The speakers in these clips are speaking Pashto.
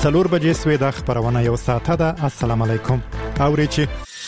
4 بجې سوي د خبرونه یو ساعته ده. السلام علیکم. اورېچی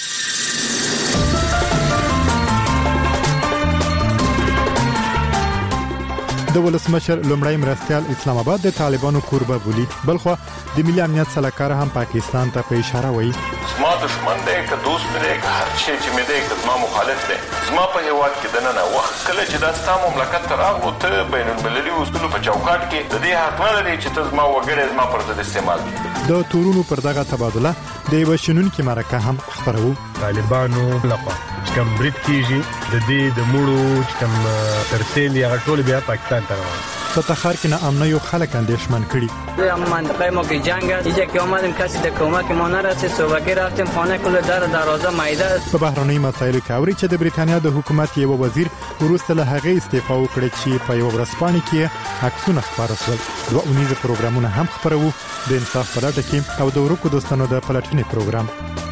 د ولسمشر لومړی مرستیال اسلام آباد د طالبانو کوربه بولی. بلخو د ملي امنیت سلاکار هم پاکستان ته په اشاره وایي زما دشمن دی که دوست دی که هر شي چې مې دی که زما مخالف دی زما په هیواد کې دننه وخت کله چې دا ستا مملکت ته راغلو ته بین المللي اصولو په چوکاټ کې د دې حق نه لري چې ته زما وګړی زما پر ضد استعمال کړي. د تورونو پر دغه تبادله د یوه شنونکي مرکه هم خپروو. طالبانو لخوا چې کوم برید کیږي د دې د مړو چې کوم ترسیل یا ټول بیا پاکستان ته روان. په تخار کې ناامنه یو خلک اندېښمن کړي. در منطقه ما که جنگ است اینجا که اومدیم کسی در کمک ما نرسید صبحگی رفتیم خانه کل در دروازه مایده است. په بهرنۍ مسایلو کې اوري چې د بریتانیا د حکومت یو وزیر وروسته له هغه استعفا وکړه چې په یو ورځپاڼه کې عکسونه خپاره شول. دوه اونیزه پروګرامونه هم خپروو د انصاف په لټه کې او د ورکو دوستانو د پلټنې پروګرام.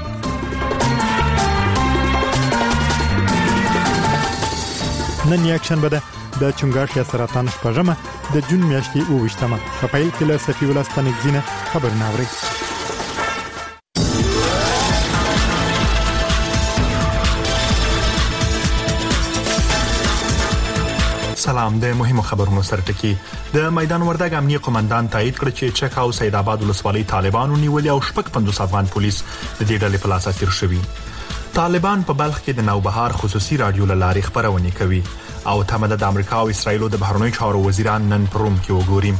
نن یکشن بده د چنګاښ یا سرطان شپږمه د جون میاشتې 28مه په پیل کې له صفی الله ستنګزینه خبر ناوړي. سلام. د مهمو خبرونو سره ټکی د میدان وردګ امنیه قومندان تایید کړ چې چک او سید آباد ولسوالۍ طالبانو نیولې او شپږ 50 افغان پولیس د دې ډلې په لاس اسیر شوي. طالبان په بلخ کې د نوبهار خصوصي رادیو لارې خبرونه کوي او تمه د امریکا او اسرایل د بهرنیو چارو وزیران نن پروم کې وګوري.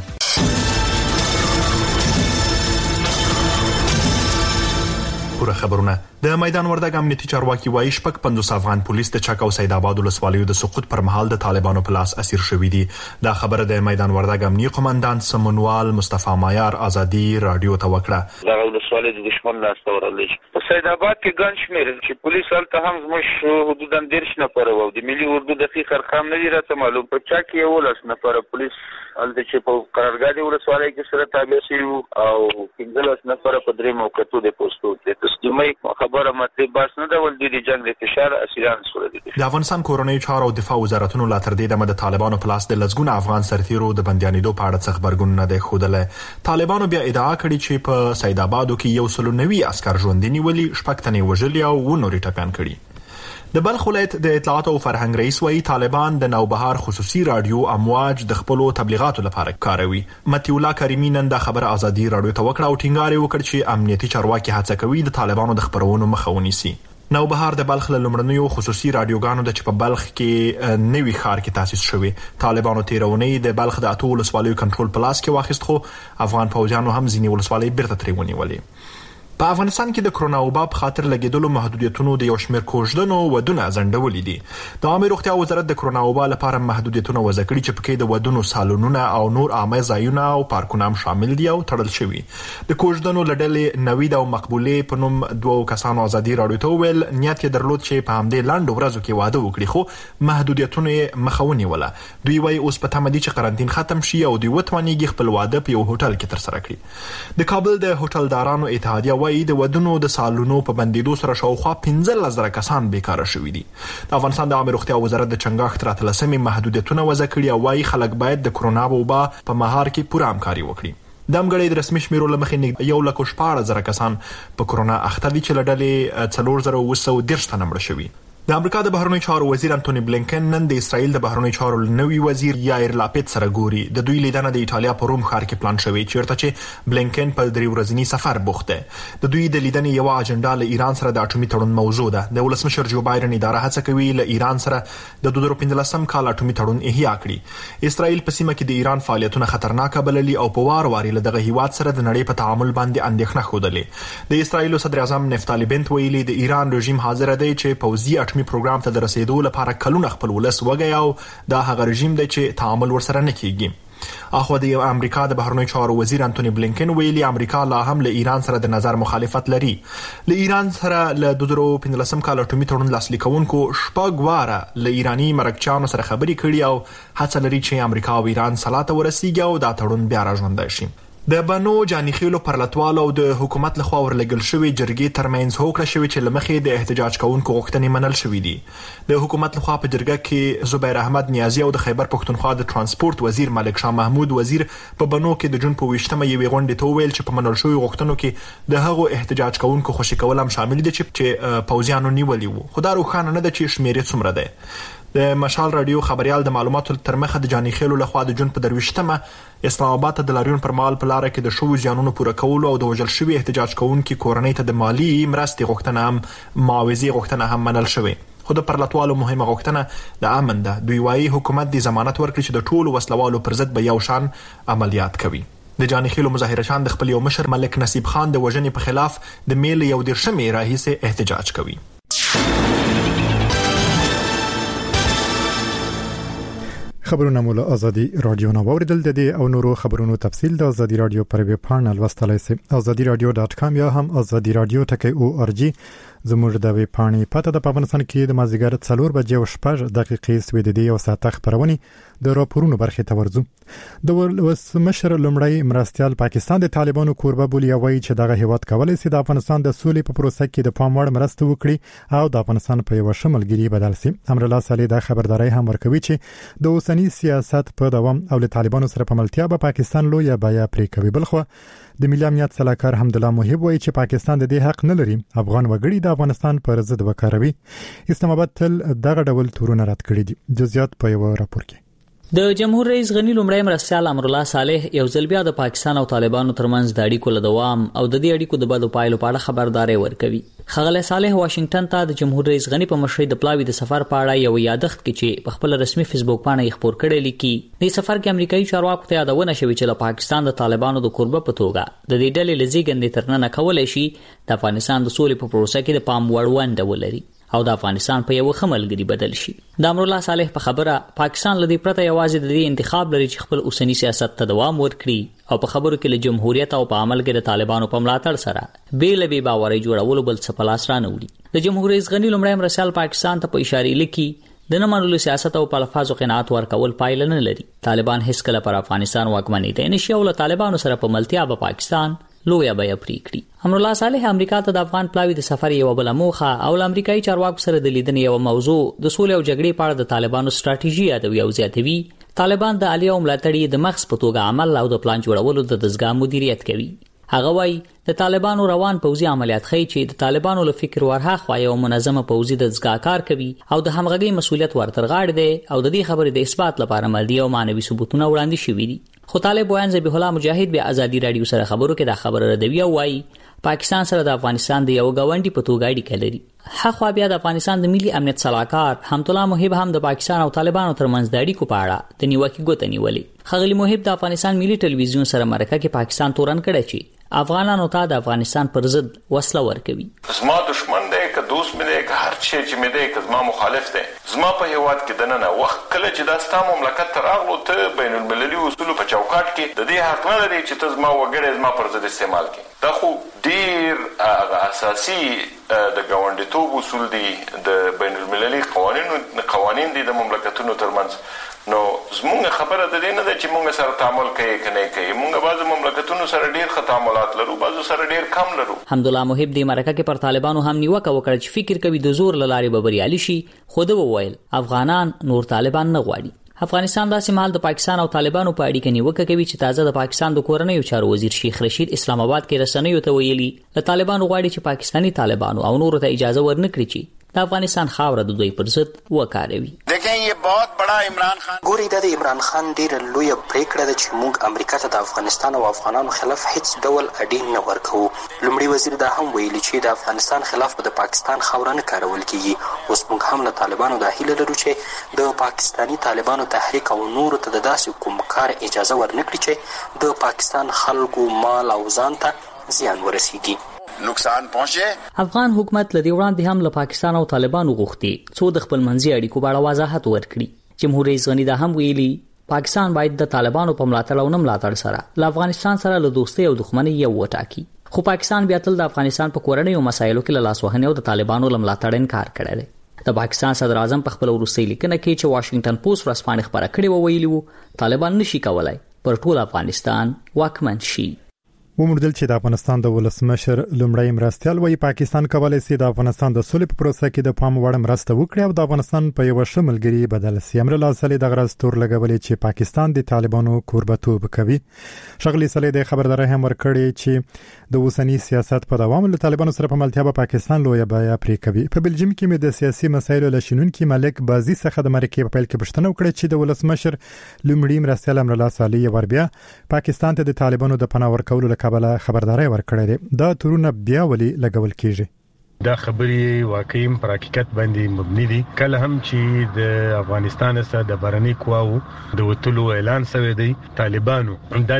پوره خبرونه د میدان وردګ امنیتي چارواکي وایي شپږ 50 افغان پولیس د چک او سید آباد ولسوالیو د سقوط پر مهال د طالبانو په لاس اسیر شوي دي. دا خبره د میدان وردګ امنیتي قومندان سمونوال مصطفی مایار ازادي رادیو ته وکړه. دا ولسوالی د دشمن لاس ته ورغلی. په سید آباد کې ګڼ شمېر چې پولیس هلته هم زموږ حدودا 13 نفره وو. د ملي اردو د فخر خام نه دی راته معلوم. په چک کې 11 نفره پولیس هلته چې په قرارګاه د ولسوالۍ کې سره تابع شوي او 15 نفره په درې موقعو د پوسټو د تسلیمۍ خبره مطلب بس نه ډول د جنگ د فشار اسیران سره دي. د افغانستان کورنۍ چارو او دفاع وزارتونو لا تر دې د طالبانو په لاس د لزګون افغان سرتیرو د بندیانېدو په اړه څه خبرګون نه دی ښودلی. طالبانو بیا ادعا کړې چې په سید آبادو کې 190 عسكر ژوندي نیولي، شپږ تنې وژلي او ونوري ټپيان کړي. د بلخ ولایت د اطلاعات او فرهنګ رئیس وایي طالبان د نوبهار خصوصي رادیو امواج د خپل تبلیغاتو لپاره کاروي. متی الله کریمی نن د خبر ازادي رادیو ته وکړه او ټینګار وکړ چې امنیتي چارواکي هڅه کوي د طالبانو د خبرونو مخه ونیسي. نوبهار د بلخ له لومړنیو خصوصي رادیوګانو د چې په بلخ کې نوي ښار کې تاسیس شوی. طالبانو تیرونی د بلخ د اتو ولسوالیو کنټرول پلاس کې واخیست، خو افغان فوجانو هم ځینې ولسوالۍ بیرته ترې ونیولې. په افغانستان کې د کرونا وبا په خاطر لګیدلو محدودیتونو د یو شمېر کوژدنو ودونه ځنډولې دي. د عامه روغتیا وزارت د کرونا وبا لپاره محدودیتونه وضع کړي چې پکې د ودونو سالونونه او نور عامه ځایونه او پارکونه هم شامل دي او تړل شوي. د کوژدنو لړلې نوید او مقبولې په نوم دوه کسانو ازادي رادیو ته ویل نیت یې درلود چې په همدې لاندو ورځو کې واده وکړي، خو محدودیتونه یې مخه ونیوله. دوی وایي اوس په تمه دي چې قرنطین ختم شي او دوی وتوانیږي خپل واده په یو هوټل کې ترسره کړي. د کابل د هوټلدارانو اتحادیه د ودونو د سالونو په بندیدو سره شاوخوا 15,000 کسان بیکاره شوي دي. د افغانستان د عامه روغتیا وزارت د چنګاښ تر 13 محدودیتونه وضع کړي او وايي خلک باید د کرونا وبا په مهار کې پوره همکاري وکړي. د امګړې د رسمي شمیرو لمخې 1,14,000 کسان په کرونا اخته دي چې لړلې 4,230 تنه مړه شوي. د امریکا د بهرنیو چارو وزیر انټونی بلینکن نن د اسرائیل د بهرنیو چارو نوي وزیر یایر لاپید سره ګوري. د دوی لیدنه د ایټالیا په روم ښار کې پلان شوې چیرته چې بلینکن په 3 ورځنی سفر بوخت دی. د دوی د لیدنې یو اجنډا له ایران سره د اټومي تړون موضوع ده. د ولسمشر جو بایدن اداره هڅه کوي له ایران سره د 2015 کال اټومي تړون احیا کړي. اسرائیل په سیمه کې د ایران فعالیتونه خطرناک بللي او په وار واری له دغه هیواد سره د نړۍ په تعامل باندې اندېښنه خوده. د اسرائیل صدر اعظم نفتالي بنت ویلي د ایران رژیم حاضر دی چې پوځي اټومي پروګرام ته د رسیدو لپاره کلونه خپل ولس وګي او دا هغه رژیم دی چې تعامل ورسره نه کیږي. اخو د امریکا د بهرنیو چارو وزیر انټونی بلینکن ویلي امریکا لا هم له ایران سره د نظر مخالفت لري. له ایران سره له 2015 کال اټومي تړون لاسلیک کوونکو شپږ واره له ایرانی مرکچیانو سره خبرې کړي او هڅه لري چې امریکا او ایران سلا ته ورسیږي او دا تړون بیا راژوندی شي. د بنو جانیخیلو پرلتوالو او د حکومت لخوا ورلګل شوی جرګې ترمنځ هوکړه شوې چې لمخې د احتجاج کوونکو غوښتنې منل شوې دي. د حکومت لخوا په جرګه کې زبیر احمد نیازی او د خیبر پښتونخوا د ترانسپورت وزیر ملک شاه محمود وزیر په بنو کې د جون په 20مه یوې غونډې ته ویل چې په منل شوی غوښتنو کې د هغو احتجاج کوونکو خوشي کول هم شامل دي چې پوځیانو نیولي وو. خو دا روښانه نه ده چې شمیرې څومره ده. د مشال رادیو خبريال د معلوماتو تر مخه د جانیخیلو لخوا د جون په 20مه اسلام آباد ته د لاریون پر مهال په لار کې د شوو زیانونو پوره کولو او د وژل شوی احتجاج کوونکو کورنۍ ته د مالی مرستې غوښتنه هم معاوضې غوښتنه هم منل شوې. خو د پرلتوالو مهمه غوښتنه د امن ده. دوی وايي حکومت د ضمانت ورکړي چې د ټولو وسلوالو پر ضد به یو شان عملیات کوي. د جانیخیلو مظاهرچیان د خپل یو مشر ملک نصیب خان د وژنې په خلاف د میل 11 راهیسې احتجاج کوي. خبرونه مول ازادي رادیو نو اوریدل د دې او نورو خبرونو تفصیل د ازادي رادیو پر ویب پاڼه لوستلای شئ azadiradio.com یا هم azadiradio.org. زموږ د ویب پاڼې پته د افغانستان کې د مازیګر 4 بجې او 6 دقیقې سوي د دې او ساعت خبرونه د راپورونو برخه ته ورځو. د ولسمشر لومړی مرستيال پاکستان د طالبانو کوربه بولی وایي چې دغه هیواد کولای شي د افغانستان د سولې په پروسه کې د پام وړ مرسته وکړي او د افغانستان په یو شمولګری بدل شي. امرالله صالح د خبرداري هم ورکوي چې د اوسنی سیاست په دوام او له طالبانو سره په ملتیا به پاکستان لوی بیا پرې کوي. بلخو د ملي امنیت سلاکار حمدالله محب وایي چې پاکستان د دې حق نه لري افغان وګړي د افغانستان پر ضد وکاروي. اسلام آباد تل دغه ډول تورونه رد کړي دي. جزئیات په یو راپور کې. د جمهور رئیس غنی لومړی مرستيال امرالله صالح یو ځل بیا د پاکستان او طالبانو ترمنځ د اړیکو له دوام او د دې اړیکو د بدو پایلو په اړه خبرداري ورکوي. خغله صالح واشنگټن ته د جمهور رئیس غنی په مشرۍ د پلاوی د سفر په اړه یو یادښت کې چې په خپل رسمي فیسبوک باندې خبر کړی لیکي. د سفر کې امریکایي چارواکو ته یادونه شوې چې له پاکستان د طالبانو د کوربه په توګه د دې ډلې لزیګندې ترنه کولای شي د افغانستان د سولې په پروسه کې د پام وړ ونډه ولري او د افغانستان په یو خملګری بدل شي. د امرالله صالح په خبره پاکستان لدی پرته یوازې د دې انتخاب لري چې خپل اوسنی سیاست ته دوام ورکړي او په خبرو کې له جمهوریت او په عمل کې د طالبانو په ملاتړ سره بیل به باوري جوړولو بل څه په لاس را نه وړي. د جمهور رئیس غنی لومړی مرستيال پاکستان ته په اشاره لیکي د نه منلو سیاست او په الفاظو قناعت ورکول پایله نه لري. طالبان هیڅ کله پر افغانستان واکمنۍ ته نشي او له طالبانو سره په ملتیا به پاکستان لویا بیا پریکړي. امرالله صالح امریکا ته د افغان پلاوی د سفر یو بل موخه او امریکایي چارواکو سره د لیدنې یو موضوع د سولې او جګړې په اړه د طالبانو ستراتیژي یادوي او زیاتوي. طالبان د عالی او ملاتړي د مخص په توګه عمل او د پلان جوړولو د دزګام مدیریت کوي. هغه وایي د طالبانو روان پوځي عملیات خي چې د طالبانو له فکر ورها خو یو منظمه پوځي د دزګا کار کوي او د همغږي مسولیت ورتر غاړه دی او د دې خبرې د اثبات لپاره مادي او معنوي ثبوتونه وړاندې شوي دي. خو طالب وایي ذبیح الله مجاهد به ازادي رادیو سره خبرو کې دا خبره ردوي او وایي پاکستان سره د افغانستان د یو غونډي په توګه اړیکه لري. خو بیا د افغانستان د ملي امنیت سلاکار حمدالله محب هم د پاکستان او طالبانو ترمنځ د اړیکو په اړه د نیوکې ګوته نیولې. خغلی محب د افغانستان ملي ټلویزیون سره مرکه کې پاکستان تورن کړی چې افغانانو ته د افغانستان پر ضد وسله ورکوي. زما دشمن دی که دوست مې دی که هر چی چې مې دی که زما مخالف دی. زما په هیواد کې دننه وخت کله چې دا ستا مملکت ته راغلو ته بین المللي اصولو په چوکاټ کې د دې حق نه لري چې ته زما وګړی زما پر ضد استعمال کړي. دا خو ډیر اساسي د ګاونډیتوب اصول دي د بین المللي قوانین دي د مملکتونو ترمنځ. نو زمونږ خبره د دې نه ده چې مونږ سره تعامل کوي کنه کوي. مونږ بعضو مملکتونو سره ډیر ښه تعاملات لرو بعضو سره ډیر کم لرو. حمدالله محب د مرکه کې پر طالبانو هم نیوکه وکړه چې فکر کوي د زور لارې به بریالي شي. خو د وویل افغانان نور طالبان نه غواړي. افغانستان داسې مهال د پاکستان او طالبانو په اړیکه نیوکه کوي چې تازه د پاکستان د کورنیو چارو وزیر شیخ رشید اسلام آباد کې رسنیو ته ویلي د طالبانو غواړي چې پاکستانی طالبانو او نورو ته اجازه ورنکړي چې د افغانستان خاوره د دوی پر ضد وکاروي. دیکھیں یہ بہت بڑا عمران خان ګوري د عمران خان ډیر لوی پریکړه ده چې موږ امریکا ته د افغانستان او افغانانو خلاف هیڅ ډول اډین نه ورکو. لومړي وزیر دا هم ویلي چې د افغانستان خلاف د پاکستان خاوره نه کارول کیږي. اوس موږ هم له طالبانو د هیله لرو چې د پاکستانی طالبانو تحریک او نور ته د داسې کوم کار اجازه ورنکړي چې د پاکستان خلکو مال او ځان ته زیان ورسیږي. نقصان پہنچے. افغان حکومت لدی وړاندې هم له پاکستان او طالبانو غوښتي څو د خپل منځي اړیکو په اړه وضاحت ورکړي. جمهور رئیس غنی دا هم ویلي پاکستان باید د طالبانو په ملاتړ او نه ملاتړ سره له افغانستان سره له دوستۍ او دښمنۍ یو وټاکي. خو پاکستان بیا تل د افغانستان په کورنیو مسایلو کې له لاسوهنې او د طالبانو له ملاتړ انکار کړی دی. د پاکستان صدر اعظم په خپل وروستۍ لیکنه کې چې واشنگټن پوسټ ورځپاڼې خبره کړې و ویلي وو طالبان نشي کولای پر ټول افغانستان واکمن شي. ومردل چې د افغانستان د ولسمشر لومړی مرستیال وایي پاکستان کولای شي د افغانستان د سولې په پروسه کې د پام وړ مرسته وکړي او د افغانستان په یو شملګری بدل شي. امرالله صالح د غرض تور لګولې چې پاکستان د طالبانو کوربتوب کوي. شغلی صالح د خبرداري هم ورکړي چې د اوسنی سیاست په دوام له طالبانو سره په ملتیا به پاکستان لویه بیا پرې کوي. په بلجیم کې مې د سیاسي مسایلو لشنونکو ملک بازی څخه د مرکې په پیل کې پښتنه وکړه چې د ولسمشر لومړی مرستیال امرالله صالح وربیا پاکستان ته د طالبانو د پناه ورکولو لپاره خبرداري ورکړې. دا تورونه بیا ولي لګول کیږي؟ دا خبري واقعي پر حقیقت باندې مبني دي. کله هم چې د افغانستان سره د بهرني قواو د وټلو اعلان شوی دی طالبانو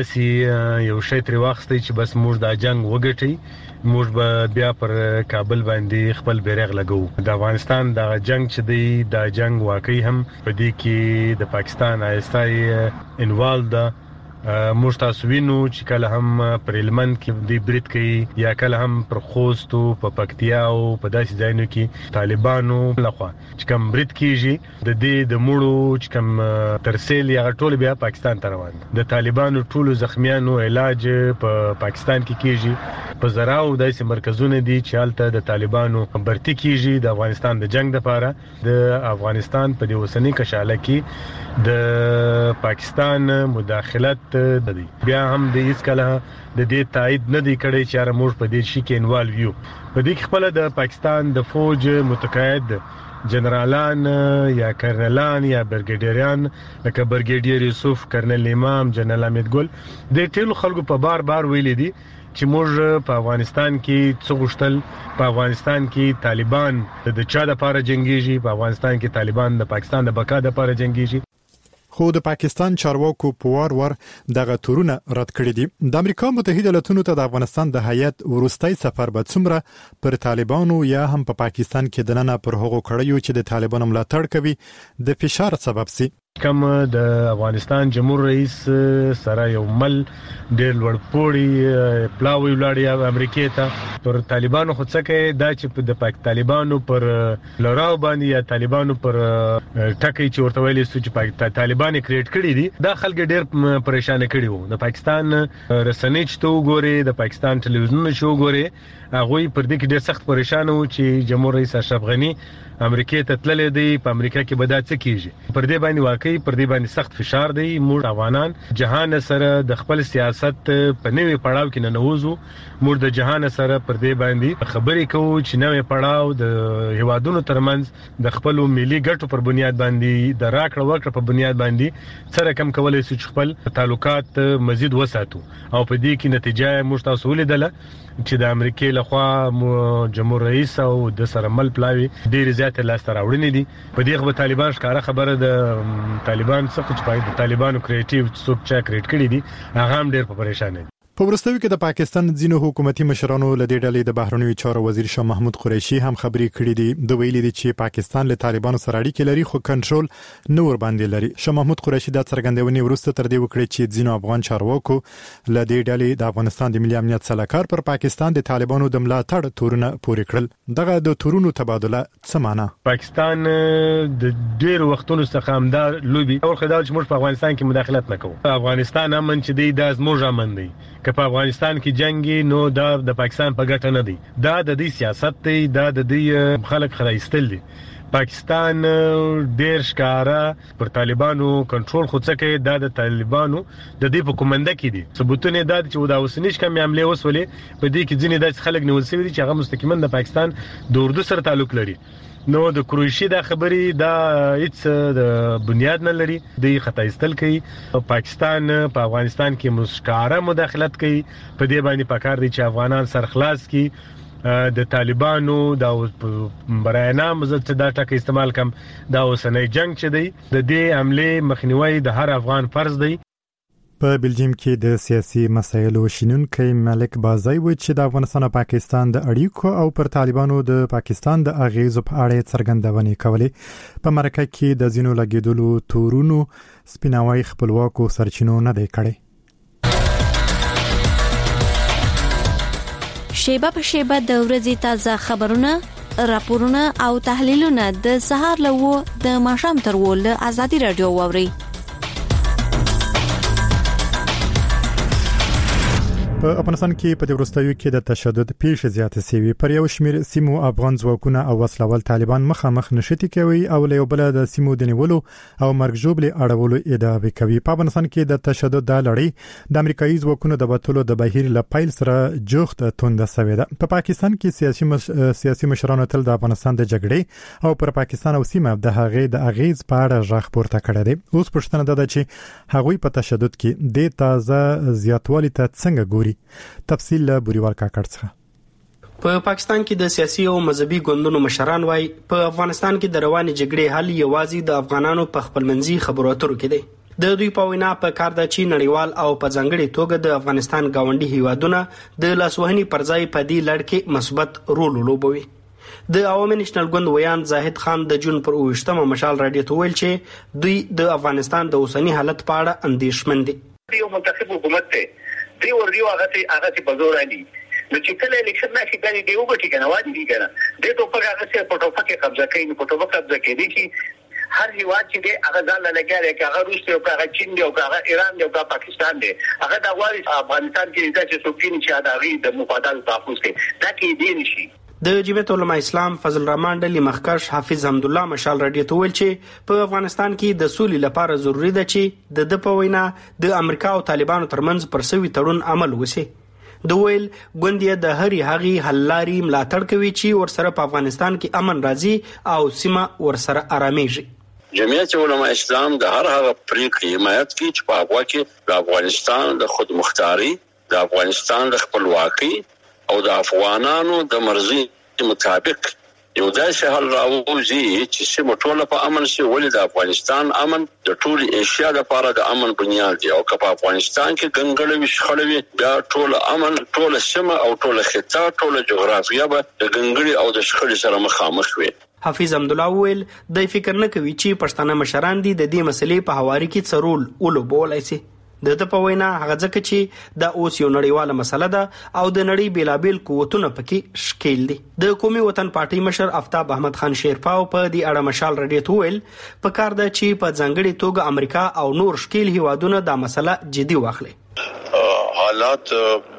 داسې یو شی تر واخستي چې بس موږ د جنگ وګټي، موږ به بیا پر کابل باندې خپل بیرغ لګو. د افغانستان د جنگ چې دی د جنگ واقعي هم په دې کې د پاکستان آیستای انوال ده. موږ تاسو وینو چې کله هم پر هلمند کې د برید کوي یا کله هم پر خوست او په پکتیا او په داسې ځایونو کې طالبانو لخوا چې کوم برید کیږي د دې د مړو چې کوم ترسیل یا ټول بیا پاکستان ته روان. د طالبانو ټول زخمیانو علاج په پاکستان کې کیږي. په زراو داسې مرکزونه دي چې هلته د طالبانو برتی کیږي د افغانستان د جنگ لپاره. د افغانستان په دې اوسنۍ کشاله کې د پاکستان مداخلت دی بیا هم د هیڅ کله د دې تایید نه دی کړی چې موږ په دې شي کې انوالو یو. په دې کې خپل د پاکستان د فوج متقاعد جنرالان یا کرنلان یا برګیډیران لکه برګیډیر یوسف، کرنل امام، جنرال حمید ګل د ټولو خلکو په بار ویلي دي چې موږ په افغانستان کې څه غوښتل. په افغانستان کې طالبان د چا لپاره جنگيږي، په افغانستان کې طالبان د پاکستان د بقا لپاره جنگيږي. خو د پاکستان چارواکو په وار دغه تورونه رد کړی دي. د امریکا متحده ایالاتونو ته د افغانستان د هیئت ورستۍ سفر به څومره پر طالبانو یا هم په پاکستان کې دننه پر هغو کړیو چې د طالبانو ملاتړ کوي د فشار سبب سي. کوم د افغانستان جمهور رئیس سره یو مل ډېر لوړپوړی پلاوی ولاړی امریکا ته پر طالبانو خو څه کوي دا چې د طالبانو پر لراو باندې یا طالبانو پر ټکی چې ورته ویلي چې طالبان کریټ کړی دي دا خلک ډېر پریشان کړي وو. د پاکستان رسنۍ چې تو ګوري، د پاکستان ټلویزیون شو ګوري، هغه پر دې کې ډېر سخت پریشان وو چې جمهور رئیس اشرف غنی امریکا ته تللی دی. په امریکا کې به دا څه کیږي پر دې باندې واقعي پر دې باندې سخت فشار دی. موږ افغانان جهان سره د خپل سیاست په نوې پړاو کې ننوځو. موږ د جهان سره پر دې باندې خبرې کوو چې نوې پړاو د هیوادونو ترمنځ د خپل ملي ګټو پر بنیاد باندې د راکړه ورکړه په بنیاد باندې سره کم کولای شي چې خپل تعلقات مزید وساتو. او په دې کې نتیجه موږ تاسو ولیدله چې د امریکا لخوا جمهور رئیس او د سره مل پلاوی ډېر زیات لاس راوړنې دي. په دې خبره طالبان ښکاره خبره د طالبان څخه چې د طالبانو کریټیو څوک چا کریټ کړی دي هغه هم ډېر په پریشان دي. په ورستوي کې د پاکستان ځینو حکومتي مشرانو له دې ډلې د بهرنیو چارو وزیر شاه محمود قریشي هم خبرې کړې دي. د ویلي دي چې پاکستان له طالبانو سره اړیکې لري خو کنټرول نه ور باندې لري. شاه محمود قریشي دا څرګندونې ورسته تر دې وکړې چې ځینو افغان چارواکو له دې ډلې د افغانستان د ملي امنیت سلاکار پر پاکستان د طالبانو د ملاتړ تورونه پورې کړل. دغه د تورونو تبادله څه معنی؟ پاکستان د ډېر وختونو څخه همدار لوبي او خدای چې موږ په افغانستان کې مداخلت نکوو. افغانستان امن چې دی د زموږ امن دی. که په افغانستان کې جنگي نو دا د پاکستان په ګټه نه دی. دا د دې سیاست دی، دا د دې خلک خلاصتل دي. پاکستان ډېر ښکارا پر طالبانو کنټرول خو څه کوي دا د طالبانو د دې په کومنده کې دي. ثبوتونه دا چې دا اوسنیش کم عملي وسولې په دې کې ځینې داسې خلک نیول شوي دي چې هغه مستقیما د پاکستان د اردو سره تعلق لري. نو د کروشي دا خبرې دا هیڅ د بنیاد نه لري. د خطا استل کوي پاکستان په افغانستان کې مشکاره مداخلت کوي. په دې باندې پکار دي چې افغانان سرخلاص کی د طالبانو دا برایانام زت دا ټکه استعمال کم دا اوسنۍ جنگ چې دی د دې عمله مخنیوي د هر افغان فرض دی. په بلجیم کې د سیاسي مسایلو شینونکی ملک بازی و چې د افغانستان او پاکستان د اړیکو او پر طالبانو د پاکستان د اغیزو په اړه څرګندونې کولې. په مرکه کې د زینو لګیدلو تورونو سپیناوي خپلواکو سرچینو نه دی کړی. شیبه په شیبه د ورځې تازه خبرونه، راپورونه او تحلیلونه د سهار له د ماښام تر ول ازادي رادیو ووري. په افغانستان کې په وروستیو کې د تشدد پیښې زیاتې شوي پر یو شمېر سیمو افغان ځواکونه او وسلوال طالبان مخامخ نشټي کوي او له بل د سیمو د نیولو او مرګ ژوبلې اړولو ادعا کوي. په افغانستان کې د تشدد د لړۍ د امریکایي ځواکونو د وټولو د بهیر له پایل سره جوخت توند شوې ده. په پاکستان کې سیاسي مشرانو تل د افغانستان د جګړې او پر پاکستان او سیمه د هغې د اغیز په اړه ژغ پورته کړی دی. اوس پوښتنه ده چې هغوی په تشدد کې د تازه زیاتوالي ته څنګه ګوري. تفصیل له بوريوال کاکړ څخه. په پاکستان کې د سیاسي او مذهبي ګوندونو مشران وايي په افغانستان کې د رواني جګړې حل یوازې د افغانانو په خپلمنځي خبرو اترو کې دی. د دوی په وینا په کار د چین نړیوال او په ځانګړي توګه د افغانستان گاونډي هیوادونه د لاسوهنې پر ځای په دې لړ کې مثبت رول ولوبوي. د عوامي نېشنل ګوند ویان زاهد خان د جون پر 28 مشال رادیو ته ویل چې دوی د افغانستان د اوسنی حالت په اړه اندېښمن دي. یو منتخب حکومت ته دی ورډیو هغه په زور علي نو چې کله الیکشن نشي غني دی وګټي کنه وادي دی کنه د ټوپک هغه څه په ټوپک کې قبضه کوي نو په ټوپک قبضه کوي چې هر هیواد چې دی هغه ځان له لګیږي چې هغه روس دی او هغه چین دی او هغه ایران دی او هغه پاکستان دی هغه د غواړي افغانستان کې د څوکینی چې اداري د مفادات تحفظ کوي دا کې دی نشي. د جمعیت علماء اسلام فضل الرحمن ډلی مخکش حافظ حمد الله مشال رادیو ته ویل چې په افغانستان کې د سولې لپاره ضروری ده چې د په وینا د امریکا او طالبانو ترمنځ پر سوي تړون عمل وشي. د ویل ګوندې د هرې هغې حل لارې ملاتړ کوي چې ورسره په افغانستان کې امن راځي او سیمه ورسره آرامېږي. جمعیت علماء اسلام د هر هغه پریکړې حمایت کوي چې په هغه کې د افغانستان د خودمختاري د افغانستان د خپلواکۍ او د افغانانو د مرزي مطابق یو داسې حل راوځي چې سیمه ټوله په امن شي. ولې د افغانستان امن د ټول ایشیا لپاره د امن بنیاد دی او که په افغانستان کې ګنګړوي شخړوي بیا ټول امن ټول سیمه او ټول خطه ټول جغرافیه به د ګنګړي او د شخړې سره مخامخ وي. حافظ حمد الله ویل د فکر نه کوي چې پښتانه مشران دي د دې مسلې په حواله کې څه رول ولوبولای شي. د په وینا هغه ځکه چې د اوس یو نړیواله مسله ده او د نړۍ بیلابیل قوتونه پکې شکیل دي. د قومي وطن پارټي مشر آفتاب احمد خان شیرپاو په دې اړه مشال رادیو ته ویل په کار ده چې په ځانګړي توګه امریکا او نور شکیل هیوادونه دا مسله جدي واخلي. حالات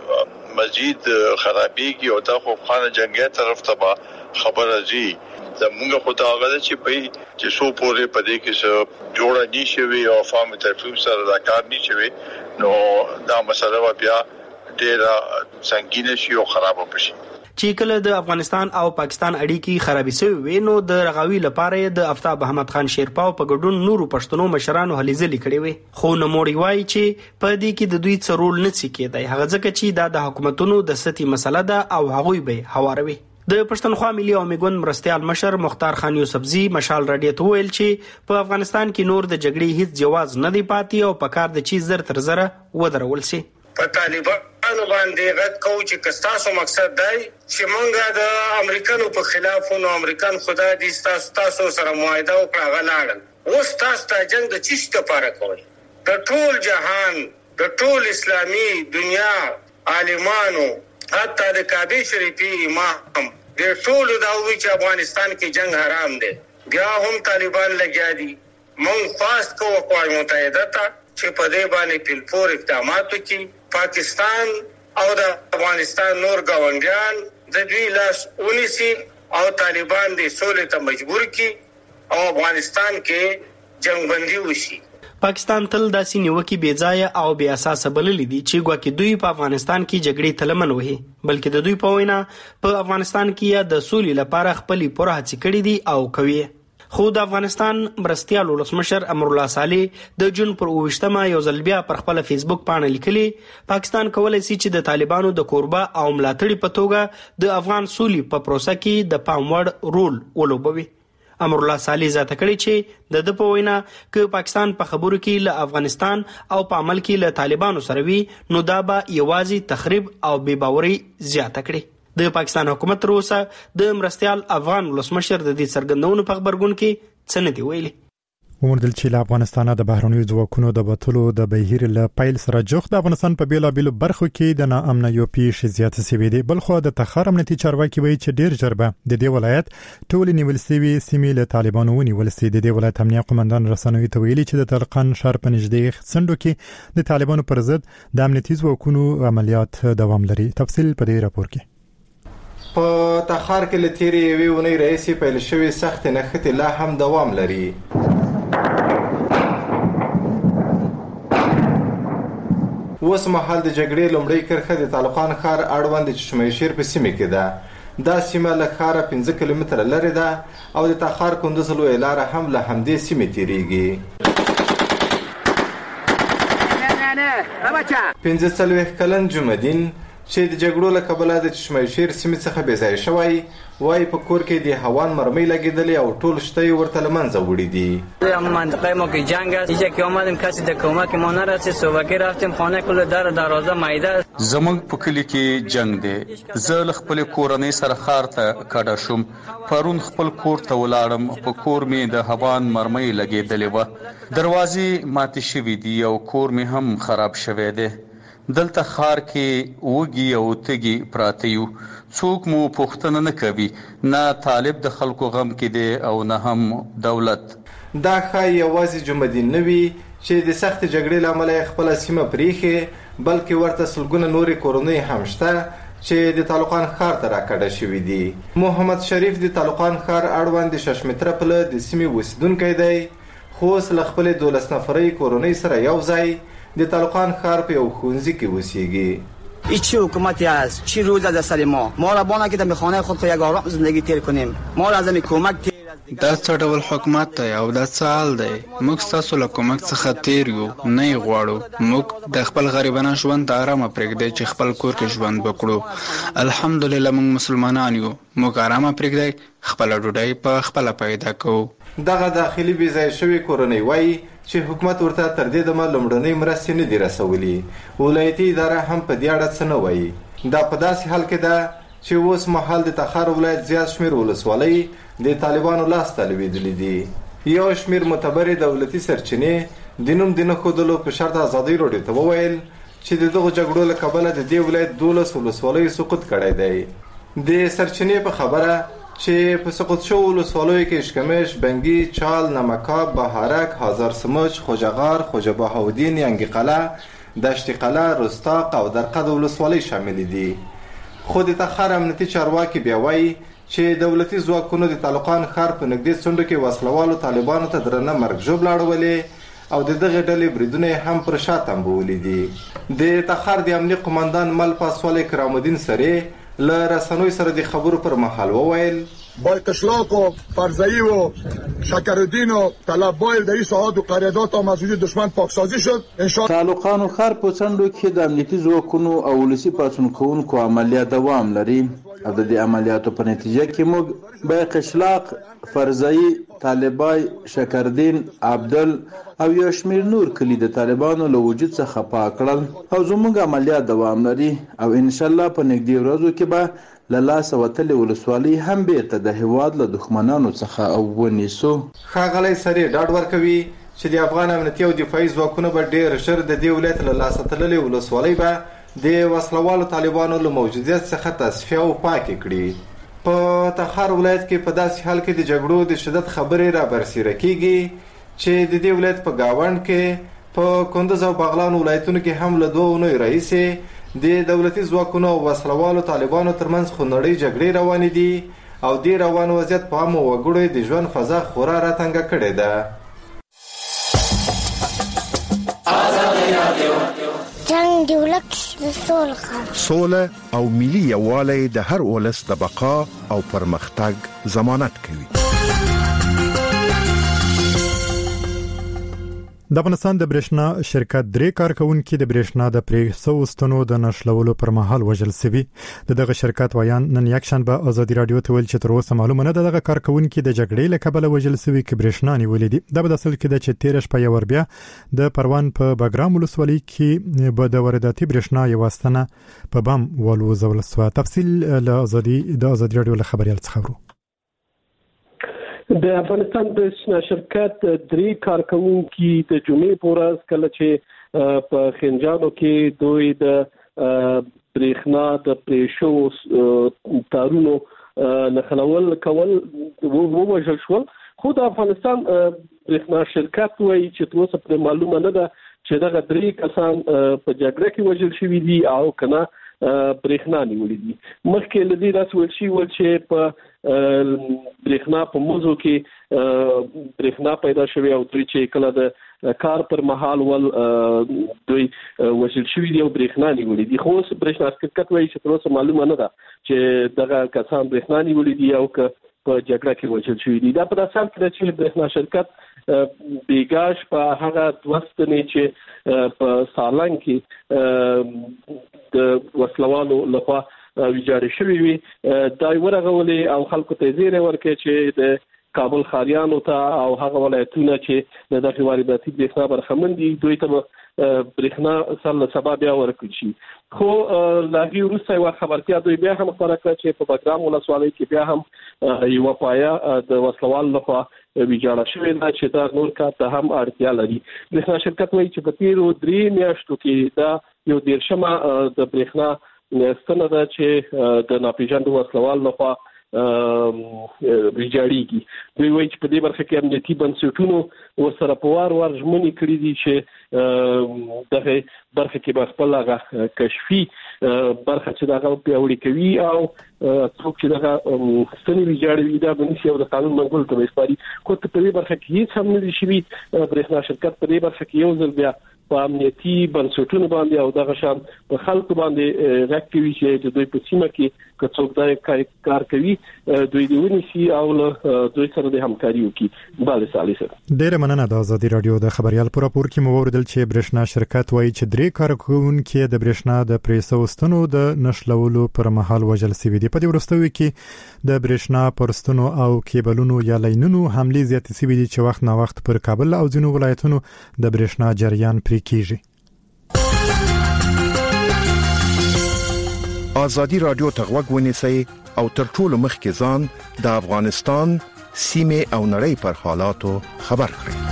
مزید خرابېږي او دا خو خانه جنگي طرف ته خبره زی زمونږ خو دا غواړي چې په چې سو پورې پدې کې څه جوړه نشي وي او فهم ترتیب سره دا کار نشي وي نو دا مسله بیا ډېر سنگینه شي او خراب شي. چې کله د افغانستان او پاکستان اړیکې خرابې شوې وي نو د رغاوي لپاره د آفتاب احمد خان شیرپاو په ګډون نورو پښتنو مشرانو هلې ځلې کړې وي. خو نوموړي وایي چې په دې کې د دوی څه رول نه څه کېدای هغه ځکه چې دا د حکومتونو د سطحي مسله ده او هغوی به هواروي. د پښتونخوا ملي او میګوند مرستيال مشر مختار خان یوسفزي مشال رادیو ته ویل چې په افغانستان کې نور د جګړې هیڅ جواز نه دی پاتې او په کار د چی زر تر زره ودرول شي. په طالبانو باندې غږ کوي چې کستاسو مقصد دی چې مونږه د امریکانو په خلاف نو امریکان خدا دې تاسو سره معاهده وکړه غلاړل اوس تاسو ته جنگ د چیش لپاره کوي. د ټول جهان د ټول اسلامي دنیا عالمانو حتی د کعبه شریفي امام د ټول داوی چې افغانستان کې جنگ حرام دی بیا هم طالبان لګیا دي. مونږ خواست کوو اقوام متحده ته چې په دې باندې پلپور اقدامات وکړي. پاکستان او د افغانستان نور ګاونډیان د دوی لاس ونیسي او طالبان دې سولې ته مجبور کړي او افغانستان کې جنگ بندي وشي. پاکستان تل داسې نیوکې بې ځایه او بې اساسه بللې دي چې ګواکې دوی په افغانستان کې جګړې تلمن وهي بلکې د دوی په وینا په افغانستان کې د سولې لپاره خپلې پوره هڅې کړې دي او کوي. خو د افغانستان مرستيال ولسمشر امر الله صالح د جون پر 28 یو ځل بیا پر خپل فیسبوک باندې لیکلي پاکستان کولای شي چې د طالبانو د کوربه او ملاتړي په توګه د افغان سولې په پروسه کې د پام وړ رول ولوبوي. امر الله صالح ذات کړی چې د په وینا ک پاکستان په خبرو کې له افغانستان او په عمل کې له طالبانو سره وي نو دا به یوازې تخریب او بې باوري زیات کړي. د پاکستان حکومت تر اوسه د مرستيال افغان ولسمشر د دې څرګندونو په خبرګون کې څه نه دی ویلي. ومردل چې له افغانستان د بهرنیو ځواکونو د وټولو د بهیر له پایل سره جوخ د افغانستان په بیلابیلو برخو کې د ناامنیو پیښې زیاتې شوې دي. بلخو د تخار امنیتي چارواکي وایي چې ډیر ژر به د دې ولایت ټول نیول شوی سیمې له طالبانو ونیول شي. د دې ولایت امنیه قومندان رسنوي ته ویلي چې د طلقان ښار په نږدې څنډو کې د طالبانو پر ضد د امنیتي ځواکونو عملیات دوام لري. تفصیل په دې راپور کې. په تخار کې لتيري یوې ونې رئیسي پیل شوی سخت نښتې لا هم دوام لري. اوس مهال د جګړې لومړی کرښه د طالقان ښار اړوند د چشمشیر په سیمه کې ده. دا سیمه له ښاره 15 کیلومتره لرې ده او د تخار کندوز لوی لار هم له همدې سیمې تیریږي. 15 کلن جمعدین چې د جګړو له کبله د چشمشیر سیمې څخه بې ځای شوی وای په کور کې د هوان مرمۍ لګیدلې او ټول شته ورته لمنځه وړي دي. منطقه ما که جنگ است اینجا که اومدیم کسی در کمک ما نرسید صبحی رفتیم خانه کل در دروازه مایده زمونږ په کلی کې جنگ دی. زه له خپل کورنۍ سره ښار ته کډه شوم. پرون خپل کور ته ولاړم. په کور مې د هوان مرمۍ لګیدلې و. دروازې ماتې شوې دي او کور مې هم خراب شوی دی. دلته خار کې وګي او تګي پراته یو. څوک مو پوښتنه نه کوي. نه طالب د خلکو غم کې دی او نه هم دولت. دا ښایي یوازې جمعدین نه وي چې د سخت جګړې له امله خپل سیمه پریخي بلکې ورته سلګونه نورې کورنۍ هم شته چې د طالقان ښار ته راکډه شوي دي. محمد شریف د طالقان ښار اړوند د ششمتره پله د سیمې اوسیدونکی دی خو اوس له خپلې 12 نفرۍ کورنۍ سره یو ځای د طالقان ښار په یو ښوونځي کې اوسیږي. هیچ حکومتی هست چی روز از سر ما را بانه که در خانه خود یک آرام زندگی تیر کنیم. ما را از این کمک دا څه ډول حکومت دی او دا څه حال دی؟ موږ ستاسو له کومک څخه تیر یو نه یې غواړو. موږ د خپل غریبانه ژوند ته آرامه پرېږدئ چې خپل کور کې ژوند وکړو. الحمدلله موږ مسلمانان یو. موږ آرامه پرېږدئ خپله ډوډۍ په خپله پیدا کوو. دغه داخلي بې ځای شوې کورنۍ وایي چې حکومت ورته تر دې دمه لومړنۍ مرستې نه دي رسولي. ولایتي اداره هم په دې اړه څه نه وایي. دا په داسې حال کې ده چې اوس مهال د تخار ولایت زیات شمېر ولسوالۍ د طالبانو لاس ته لوېدلي دي. یو شمېر معتبرې دولتي سرچینې د نوم د نه ښودلو په شرط ازادۍ راډیو ته وویل چې د دغو جګړو له کبله د دې ولایت 12 ولسوالیو سقوط کړی دی. د سرچینې په خبره چې په سقوط شوو ولسوالیو کې اشکمش، بنګي، چال، نمکاب، بهارک، هزار سمج، خوجغار، خوجه بهاودین، ینګي قلعه، دشت قلعه، رستاق او درقد ولسوالۍ شامل دي. خو د تخار امنیتي چارواکي بیا وایي چې دولتي ځواکونو د طالقان ښار په نږدې څنډو کې وسلوالو طالبانو ته درنه مرګ ژوبله اړولې او د دغې ډلې بریدونه هم پر شا تنبولي دي. د تخار د امنیه قومندان مل پاسوال کرام الدین سری له رسنوي سره د خبرو پر مهال وویل بایقشلاق و فرزایی و شکرالدین و طلب باید در این ساعات و قریدات هم از وجود دشمن پاکسازی شد. طالقان ښار په څنډو کې د امنیتي ځواکونو او ولسي پاڅون کوونکو عملیات دوام لري او د دې عملیاتو په نتیجه کې موږ بایقشلاق، فرزایی، طالبای، شکردین، عبدل او یو شمېر نور کلي د طالبانو له وجود څخه پاک کړل او زموږ عملیات دوام لري او انشاءالله په نږدې ورځو کې به له لاسه وتلې ولسوالۍ هم بیرته د هېواد له دښمنانو څخه ونیسو. ښاغلی سرې ډاډ ورکوي چې د افغان امنیتي او دفاعي ځواکونه به ډېر ژر د دې ولایت له لاسه تللې ولسوالۍ به د وسلوالو طالبانو له موجودیت څخه تصفیه او پاکې کړي. په تخار ولایت کې په داسې حال کې د جګړو د شدت خبرې را برسېره کیږي چې د دې ولایت په گاوند کې په کندوز او بغلان ولایتونو کې هم له 2 اونیو راهیسې د دولتي ځواکونو او وسلوالو طالبانو ترمنځ خونړۍ جګړې روانې دي او دې روان وضعیت په عامو وګړو د ژوند فضا خورا راټنګه کړې ده. جنگ دی ولک سوله او ملي یووالی د هر ولس د بقا او پرمختګ ضمانت کوي. د افغانستان د برېښنا شرکت 3 کارکونکو د برېښنا د پریښو ستنو د نشلولو پر مهال وژل شوي. دغه شرکت ویان نن یکشنبه ازادي رادیو ته ویل چې تر اوسه معلومه نه ده دغه کارکونکو د جګړې له کبله وژل شوي کې برېښنا نیولې دي. دا به اصل کې د 13 شپه یو بیا د پروان په بګرام ولسوالۍ کې به د وارداتي برېښنا یو واستنه په بم ولوزول شو. تفصیل له ازادي رادیو له خبريال څخه ورو. د افغانستان برېښنا شرکت 3 کارکونکي د جمعې په ورځ کله چې په خنجانو کې دوی د برېښنا د پرېښو تارونو نښلول کول ووژل شول. خو د افغانستان برېښنا شرکت وایي چې تر اوسه پرې معلومه نه ده چې دغه 3 کسان په جګړه کې وژل شوي دي او کنه برېښنا نیولې دي. مخکې لدی راس ویل شي چې په برېښنا په موضوع کې برېښنا پیدا شوی او دوی چې کله د کار پر مهال ول دوی وژل شوی دي او برېښنا نیولې دي. خو برېښنا شرکت وایي چې تر اوسه معلومه نه ده چې دغه کسان برېښنا نیولې دي او که په جګړه کې وژل شوی دي. دا په داسې حال کې چې برېښنا شرکت بیګاش په هغه دوستنې چې په سالنګ کې د وسلوالو لخوا ویجاړ شوی وي دا ورغولې او خلکو ته زیری ورکړي چې د کابل خاریانو ته او هغه ولایتونه چې د دغه وارداتي برېښنا برخمن دي دوی ته برېښنا سره سبب بیا ورکړي شي. خو لاغي وروسته یو خبرتیا دوی بیا هم خبره کړه چې په بګرام ولسوالۍ کې بیا هم یو پایا د وسلوال لخوا ویجاړ شوی دا چې دا نور کار ته هم اړتیا لري. برېښنا شرکت وایي چې په تیرو 3 میاشتو کې دا یو 13مه د برېښنا ستنه ده چې د ناپېژاندو وسلوال لخوا ویجاړیږي. دوی وایي چې په دې برخه کې امنیتي بنسټونو ورسره په وار ژمنې کړې دي چې دغه برخه کې به خپل هغه کشفي برخه چې دغه پیاوړي کوي او څوک چې دغه ستنې ویجاړوي دا بنسي او د قانون منګول ته وسپاري. خو په دې برخه کې هیڅ هم نه دي شوي. برېښنا شرکت په دې برخه کې یو ځل بیا په امنیتي بنسټونو باندې او دغه شان په خلکو باندې راکوي چې د دوی په سیمه کې کڅوک دا کار کوي دوی دی ونیسي او له دوی سره د همکاري وکړي. bale سالي سره ډیره مننه. د ازادي رادیو د خبريال پر راپور کې مو وردل چې برېښنا شرکت وایي چې 3 کارکونکي د برېښنا د پریسوستنو د نشلولو پر مهال وژل شوي دي. په دې ورستوي کې د برېښنا پرستونو او کیبلونو یا لاینونو حملې زیاتې شوي دي چې وخت نا وخت پر کابل او ځینو ولایتونو د برېښنا جریان پرې کیږي. ازادي رادیو تغوږ ونیسئ او تر ټولو مخکې ځان د افغانستان سیمه او نړۍ پر حالاتو خبر کړئ.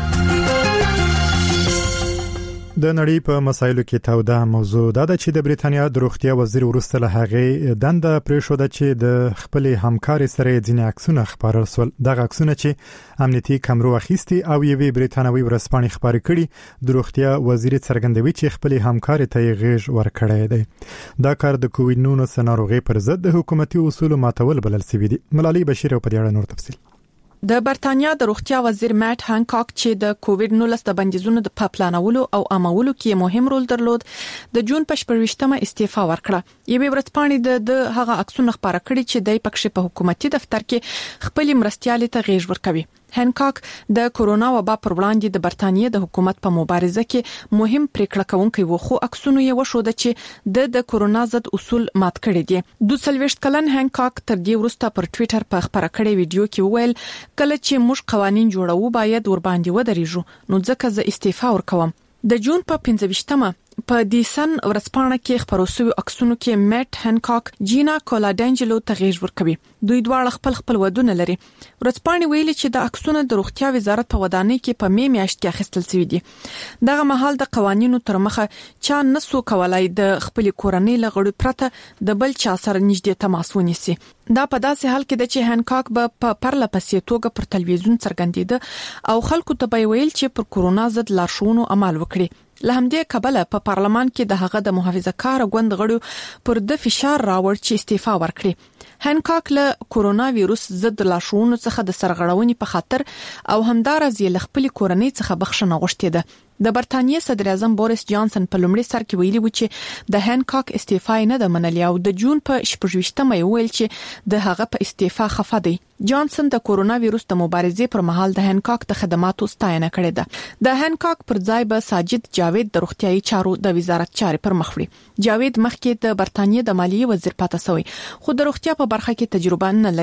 د نړۍ په مسایلو کې تاوده موضوع دا ده چې د بریتانیا د روغتیا وزیر ورسته له هغه دنده پریښوده چې د خپل همکاري سره ځینې عکسونه خبرول سول. دغه عکسونه چې امنیتي کمرو اخیستي او یوې بریتانوي ورسپانې خبرې کړي د روغتیا وزیر څرګندوي چې خپل همکاري ته غیږ ورکړی دی. دا کار د کووډ-19 ناروغي پر ضد د حکومتي اصولو ماتول بلل شوی دی. ملالي بشیر په دې اړه نور تفصیل. د برتانیا د روغتیا وزیر میټ هانکاک چې د کووډ-19 د بندیزونو د پلانولو او عملولو کې مهم رول درلود د جون په 28مه استعفا ورکړه. یوې ورځپاڼې د هغه عکسونه خبره کړي چې د پکښې په حکومتي دفتر کې خپل مرستيالي ته غیږ ورکوي. هانکاک د کورونا وبا پر وړاندې د برتانیا د حکومت په مبارزه کې مهم پریکړه کوونکی و خو عکسونه یې وښود چې د کورونا ضد اصول مات کړي دي. 22 کلن هانکاک تر دې وروسته پر ټوئیټر په خبره کړې ویډیو کې وویل کله چې موږ قوانين جوړو باید ور باندې ودرېږو نو ځکه زه استعفا ورکوم. د جون په 15مه په دیسن ورځپاڼه کې خبرو شوی عکسونو کې میټ هانکاک جینا کولاډنجلو ته غیږ ورکوي. دوی دواړه خپل ودونه لري. ورځپاڼه ویلي چې د عکسونو د روغتیا وزارت په ودانۍ کې په می میاشت کې اخیستل شوی دي. دغه مهال د قوانینو تر مخه چا نسو کولای د خپل کورنۍ لغړو پرته د بل چا سره نږدې تماس ونیسي. دا په داسې حال کې د چې هانکاک په پرله پسې توګه پر تلویزیون څرګندېده او خلکو ته ویل چې پر کورونا ضد لارښوونو عمل وکړي. له همدې کبله په پارلمان کې د هغه د محافظه کار غوند غړو پر د فشار راوړ چې استعفا ورکړي. هانکاک له کورونا وایروس ضد لارښوونو څخه د سرغړونې په خاطر او همدارز یې خپل کورنۍ څخه بخښنه غوښتې ده. د برتانیې صدر اعظم بوریس جانسن په لومړي سر کې ویلي و چې د هانکاک استعفا نه د منلي او د جون په 28مه ویل چې د هغه په استعفا خفه دی. جانسن د کورونا وایروس د مبارزې پر مهال د هانکاک د خدماتو ستاینه کړې ده. د هانکاک پر ځای به ساجد جاوید د روغتيایي چارو د وزارت چارې پر مخ وړي. جاوید مخکې د برتانیې د مالیې وزیر پاتې شوی خو د روغتیا په برخه کې تجربه نه لري.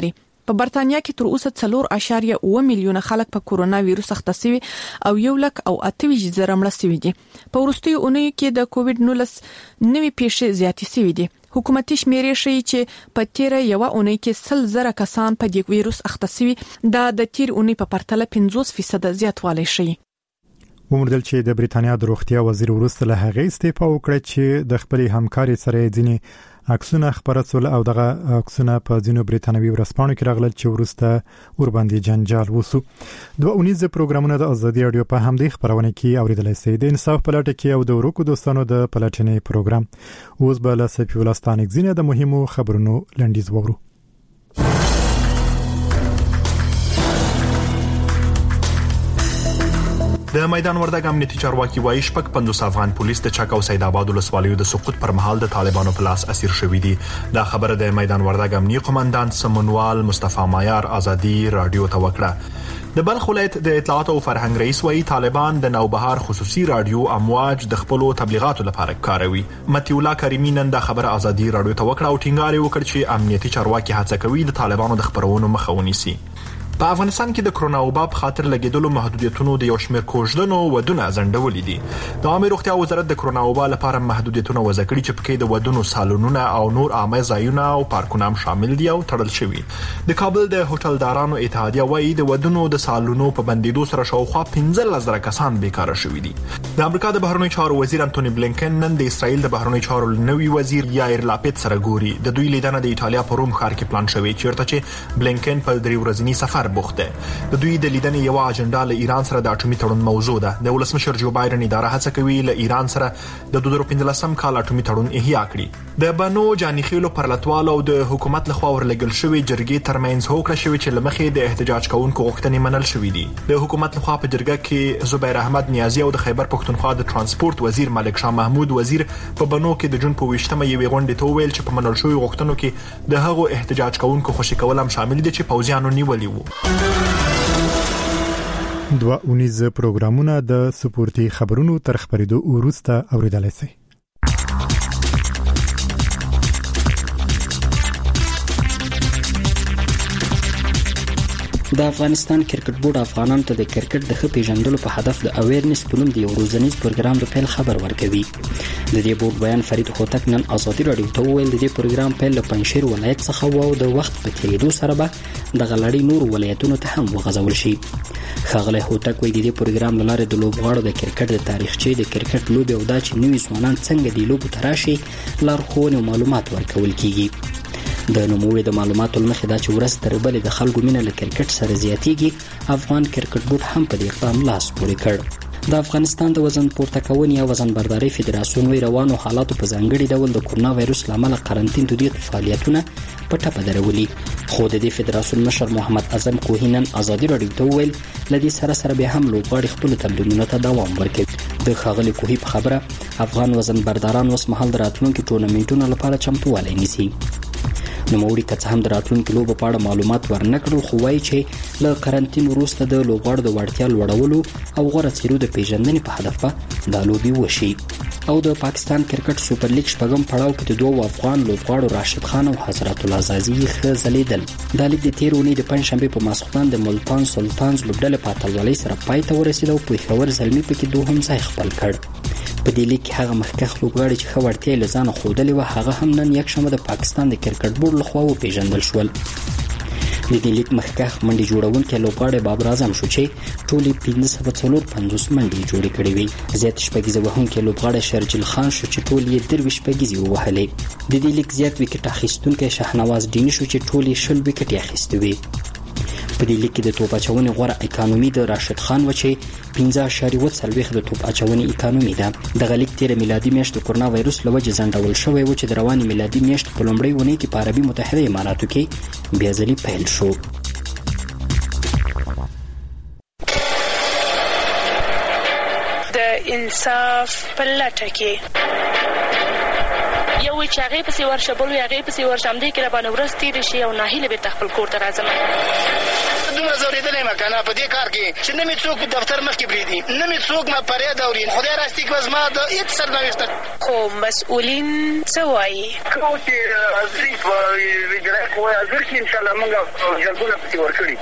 په برتانیا کې تر اوسه 4.1 میلیونه خلک په کورونا وایروس اخته شوي او 128,000 مړه شوي دي. په وروستیو اونیو کې د کووډ-19 نوي پیښې زیاتې شوي دي. حکومتي شمیرې ښیي چې په تیر یو اونۍ کې 100,000 کسان په دې وایروس اخته شوي، دا د تیر اونۍ په پرتله 50% زیاتوالی ښیي. ومردل چې د بریتانیا د روغتیا وزیر وروسته له هغې استعفا وکړه چې د خپل همکاري سره ځینې عکسونه خبره سول او دغه عکسونه په ځینو بریتانوي ورځپاڼو کې راغلل چې وروسته ور باندې جنجال وسو. 2 پروګرامونه د ازادي رادیو په همدې خبرونه کې اوریدلای شئ. د انصاف په لټه کې او د ورکو دوستانو د پلاتینې پروګرام اوس به له سپي ولستان اگزینه د مهمو خبرونو لنډیز وورو. د میدان وردګ امنیتي چارواکي وایي شپږ 50 افغان پولیس د چک او سید آباد ولسوالیو د سقوط پر مهال د طالبانو په لاس اسیر شوي دي. دا خبره د میدان وردګ امنیتي قومندان سمونوال مصطفی مایار ازادي رادیو ته وکړه. د بلخ ولایت د اطلاعات او فرهنګ رئیس وایي طالبان د نوبهار خصوصي رادیو امواج د خپل تبلیغاتو لپاره کاروي. متي الله کریمی نن دا خبره ازادي رادیو ته وکړه او ټینګار وکړ چې امنیتي چارواکي هڅه کوي د طالبانو د خبرونو مخه ونیسي. په افغانستان کې د کرونا وبا په خاطر لګیدلو محدودیتونو د یو شمېر کوژدنو ودونه ځنډولې دي. د عامه روغتیا وزارت د کرونا وبا لپاره محدودیتونه وضع کړي چې پکې د ودونو سالونونه او نور عامه ځایونه او پارکونه هم شامل دي او تړل شوي. د کابل د هوټلدارانو اتحادیه وایي د ودونو د سالونو په بندیدو سره شاوخوا 15,000 کسان بیکاره شوي دي. د امریکا د بهرنیو چارو وزیر انټونی بلینکن نن د اسرائیل د بهرنیو چارو نوي وزیر یایر لاپید سره ګوري. د دوی لیدنه د ایتالیا په روم ښار کې پلان شوې چیرته چې بلینکن په 3 ورځنی سفر بوخت دی. د دوی د لیدنې یو اجنډا له ایران سره د اټومي تړون موضوع ده. د ولسمشر جو بایدن اداره هڅه کوي له ایران سره د 2015 کال اټومي تړون احیا کړي. د بنو جانیخیلو پرلطوال او د حکومت لخوا ورلګل شوی جرګې ترمنځ هوکړه شوی چې لمخې د احتجاج کوونکو غوښتنې منل شوې دي. د حکومت لخوا په جرګه کې زبیر احمد نیازی او د خیبر پښتونخوا د ترانسپورت وزیر ملک شاه محمود وزیر په بنو کې د جون په 20مه یوې غونډې ته ویل چې په منل شوی غوښتنو کې د هغو احتجاج کوونکو خوشی کول هم شامل دي چې پوځیانو نیولي وو. 2 پروګرامونه د سپورتي خبرونو تر خبرېدو وروسته اوریدلای شئ. د افغانستان کرکټ بورډ افغانانو ته د کرکټ د ښه پیژندلو په هدف د اویرنس په نوم د یو ورځنیز پروګرام د پیل خبر ورکوي. د دې بورډ بیان فرید هوتک نن ازادي رادیو ته وویل د دې پروګرام پیل له پنځشیر ولایت څخه و او د وخت په تیریدو سره به د غلړی نور ولایتونو ته هم وغځول شي. ښاغلی هوتک وایي د دې پروګرام له لارې د لوبغاړو د کرکټ د تاریخچې د کرکټ لوبې او دا چې نوي ځوانان څنګه د لوبو ته راشي لارښوونې او معلومات ورکول کیږي. د نوموړي د معلوماتو لمخې دا چې ورځ تر بلې د خلکو مینه له کرکټ سره زیاتیږي، افغان کرکټ بورډ هم په دې اقدام لاس پورې کړ. د افغانستان د وزن پورته کونې او وزن برداري فدراسیون وی روانو حالاتو په ځانګړي ډول د کورونا وایروس لامل قرنټین دودیت فعالیتونه په ټپه درولي. خو د دې فدراسیون مشر محمد اعظم کوهینن ازادي رادیو ته ویل لدی سره بیا هم لوبغاړي خپل تمرینونو ته دوام ورکوي. د ښاغلي کوهی په خبره افغان وزن برداران اوس مهال د راتلونکي ټورنمنټونو لپاره چمتووالی نیسي. نوموړي که څه هم د راتلونکي لوبو په اړه معلومات ورنکړل، خو وایي چې له قرنټین وروسته د لوبغاړو د وړتیا لوړولو او غوره څیرو د پیژندنې په هدف به دا لوبې وشي. او د پاکستان کرکټ سوپر لیګ شپږم پړاو کې د 2 افغان لوبغاړو راشد خان او حضرت الله زازي ښه ځلیدل. دا لیګ د تیر اونۍ د پنځشنبه په ماسختان د ملتان سلطانز لوبډلې په اتلولۍ سره پای ته ورسید او پېښور زلمي پکې دوهم ځای خپل کړ. په دې لیګ کې هغه مخکښ لوبغاړي چې ښه وړتیا یې له ځانه ښودلې وه هغه هم نن یکشنبه د پاکستان د کرکټ بورډ لخوا وپېژندل شول. د دې لیګ مخکښ منډې جوړونکی لوبغاړی بابر اعظم شو چې ټولې 554 منډې جوړې کړې وې. زیات شپږیزه وهونکی لوبغاړی شرجیل خان شو چې ټول یې 23 شپږیزې ووهلې. د دې لیګ زیات وکټ اخیستونکی شهنواز ډیني شو چې ټول یې 20 وکټې اخیستې وې. په دې لیګ کې د توپ اچونې غوره اکانومي د راشد خان و چې 15.40 د توپ اچونې اکانومي ده. دغه لیګ تیر میلادي میاشت د کرونا وایروس له وجې ځنډول شوی و چې د روانې میلادي میاشت په لومړۍ اونۍ کې په عربي متحده اماراتو کې بیا ځلې پیل شو. د انصاف په لټه کې یو وی چې هغې پسې ورشه بل وی هغې پسې ورشه همدې کې راباندې ورځ تېرې شي او ناهیله بېرته خپل کور ته راځم. دومره ځورېدلی یم که نه په دې کار کې چې نه مې څوک دفتر مخکې پرېږدي نه مې څوک ما فریاد اوري. خدای راستي کړه زما د هېڅ سرنوشت خو مسؤلین څه وایي؟ کوم چې حاضري په اجرایه قوه حاضر کړي انشاءالله موږ جلبونه پسې ورکړي.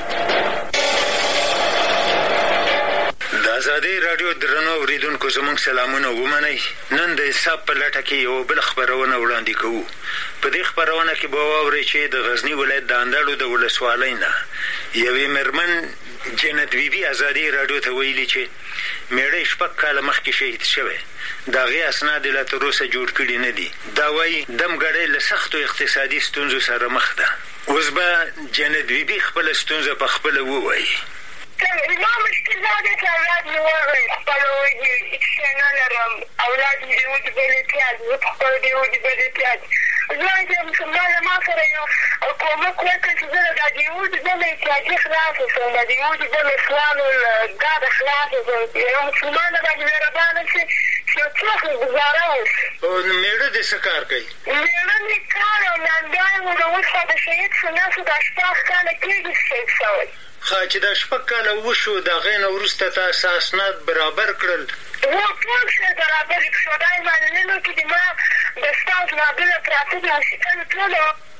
د ازادۍ راډیو درنو اورېدونکو زموږ سلامونه ومنئ. نن د حساب په لټه کې یوه بله خپرونه وړاندې کوو. په دې خپرونه کې به واورئ چې د غزني ولایت د اندړو د ولسوالۍ نه یوې مېرمن جنت بیبي ازادۍ راډیو ته ویلي چې میړه یې 6 کاله مخکې شهید شوی. د هغې اسناد یې لا تر اوسه جوړ کړي نه دي. دا وایي دمګړۍ له سختو اقتصادي ستونزو سره مخ ده. اوس به جنت بیبي خپله ستونزه په خپله ووایي. زما مشکل دا دی چې اولاد مې وغی خپل وږي هېڅ شی نه لرم. اولاد مې د وږي بل احتیاط زه په خپل د وږي بل احتیاط زما چې مسلمان له ما سره یو کومک وکړ چې زه دا د وږي بل احتیاطي خلاصه شم د وږي بل اسلامو دا د خلاصه شم. یو مسلمان د باندې مهربانه شي چې یو څوک ګزاره وشي. میړه دې څه کار کوي؟ میړه مې کار او لنډی و د اوس د شهید شو نسو دا 6 کاله کېږي شهید شوی. چې دا 6 کاله وشو د هغې نه وروسته تاسو اسناد برابر کړل؟ ټول شی برابر کړي. خدای معلولینو کې د ما د ستاسو نابله پراته دي هسیتل ټوله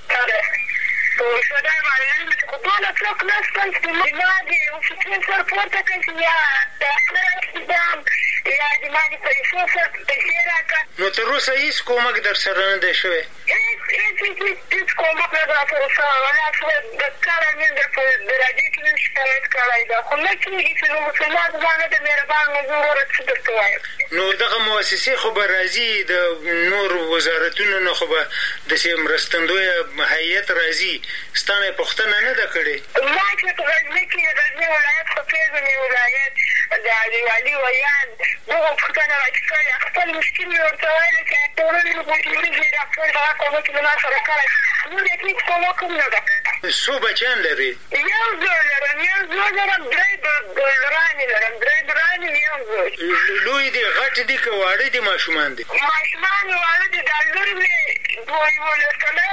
خدای معلولینو کې خو ټوله څوک نشته چې د ما د اوسیتلو سر پورته کړي چې یا د اختر اقتدام یا د ما د پیسو سر پیسې راکړه. نو تر اوسه هېڅ کومک در سره نه دی شوی؟ هېڅ کومک نه در سره شوی. ولا د کاله مې د راډیو کې مې شکایت کړی ده خو نه کېږي چې د مسلمان زمانه د مهربان مزور وره څه درته وایم. نو دغه مؤسسې خو به راځي د نور وزارتونو نه خو به داسې مرستندویه هیئت راځي. ستا نه یې پوښتنه نه ده کړې؟ ما چې په غزني کې غزني ولایت خو پېژنې ولایت د والي ویان دغه پوښتنه راته کړې. خپل مشکل مې ورته ویلې چې ټولنې مجبورېږي ډاکټر دغه کومک له ما سره کړی. نور یې هېڅ کومک هم نه ده. څو بچیان لرې؟ یو زوی لرم 3 لورانې لرم 3 لورانې یو زوی. لوی دي غټ دي که واړه دي ماشومان دي؟ ماشومان واړه دي. دا لور مې 12 کاله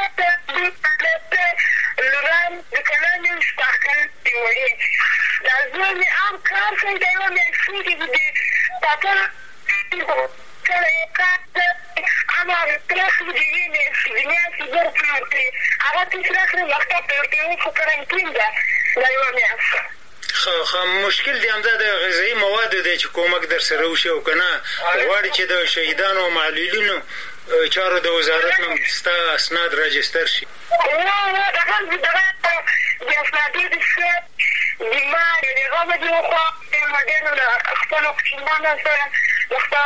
لوران د کلان 6 کاله دي وړې. دا زوی مې عام کار کوي. دا یوه میاشتې کې د پاپا کله یې کار اما پرخ دي وینې میاشتې زر پلورتې هغه تېسره کړې مکتب ته ورته اوس خو کرنټین ده دا یوه میاشت. مشکل دی همدا د غذایي موادو دی چې کومک در سره وشي او که نه غواړي چې د شهیدانو او معلولینو چارو د وزارت نه ستا اسناد راجستر شي. دغه د اسنادي د ښه د ما د هغه به دې وخوا مډیانو له خپلو کوچنیانو سره وخته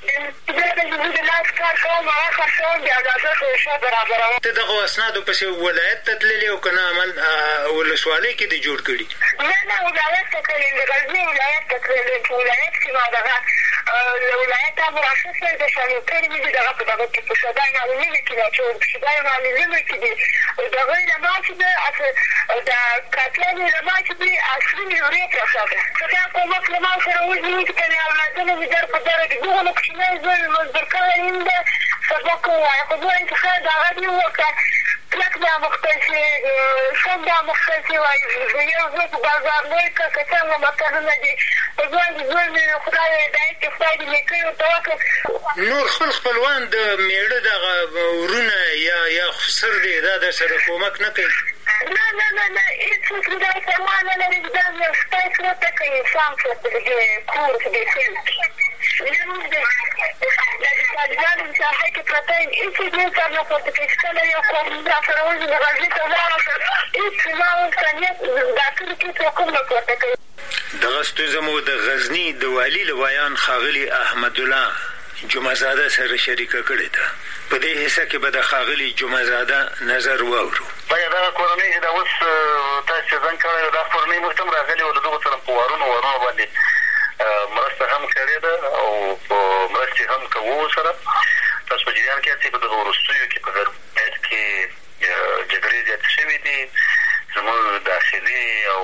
د لاس کار کوم هغه خرڅوم د اجازت ښه برابروم. ته دغو اسنادو پسې ولایت ته تللې او که نه عمل ولسوالۍ کې دې جوړ کړي؟ نه ولایت ته تللې د غزني ولایت ته تللې چې ولایت کې ما دغه له ولایت هم راخیستل د شامل کړي مې دي دغه په دغه کې په شدای معلولینو کې ده چې په شدای معلولینو کې دي د هغوی له ما چې ده د کاتیانو له ما چې دي اصلي مې ورې پرته ده که دا کومک له ما سره وځي چې کنې اولادونه مې در په دره د دغو نه کوچنی زوی مې مزدور کړی یم ده سبق ووایه خو زه وایم چې ښه د هغه دې وکړه کلک به مخته شي سم به مخته شي وایي یو زوی په بازار لوی کړه که څنګه مکرونه دي په زوی د زوی مې خدای هدایت کې خدای دې نیکۍ ورته وکړه. نور خپلوان د میړه دغه ورونه یا خسر دي دا در سره کومک نه کوي؟ نه هېڅوک دا سامان نه لري چې دا مې سپی پروته کوي انسان پروته د دې کور د دې سیند کې نه موږ د طالبانو مساحه کې پرته یم هېڅوک مې سر نه پورته کوي چې کله یو قوم را سره وځي د غزني ته ولاړه شم هېڅ زما انسانیت دا کلي کې هېڅوک هم نه پورته کوي. دغه ستونزه مو د غزني د والي له ویان ښاغلي احمدالله جمعزاده سره شریکه کړې ده. په دې حصه کې به د ښاغلي جمعزاده نظر واورو. دغه کورنۍ چې دا اوس تاسو چې زنګ کړی دا کورنۍ مخکې هم راغلې وه د دغو سره په وارونو باندې مرسته هم کړې ده او په مرستې هم کوو سره. تاسو په جریان کې یاستئ په دغه وروستیو کې په غربیت کې جګړې زیاتې شوي دي. زموږ داخلي او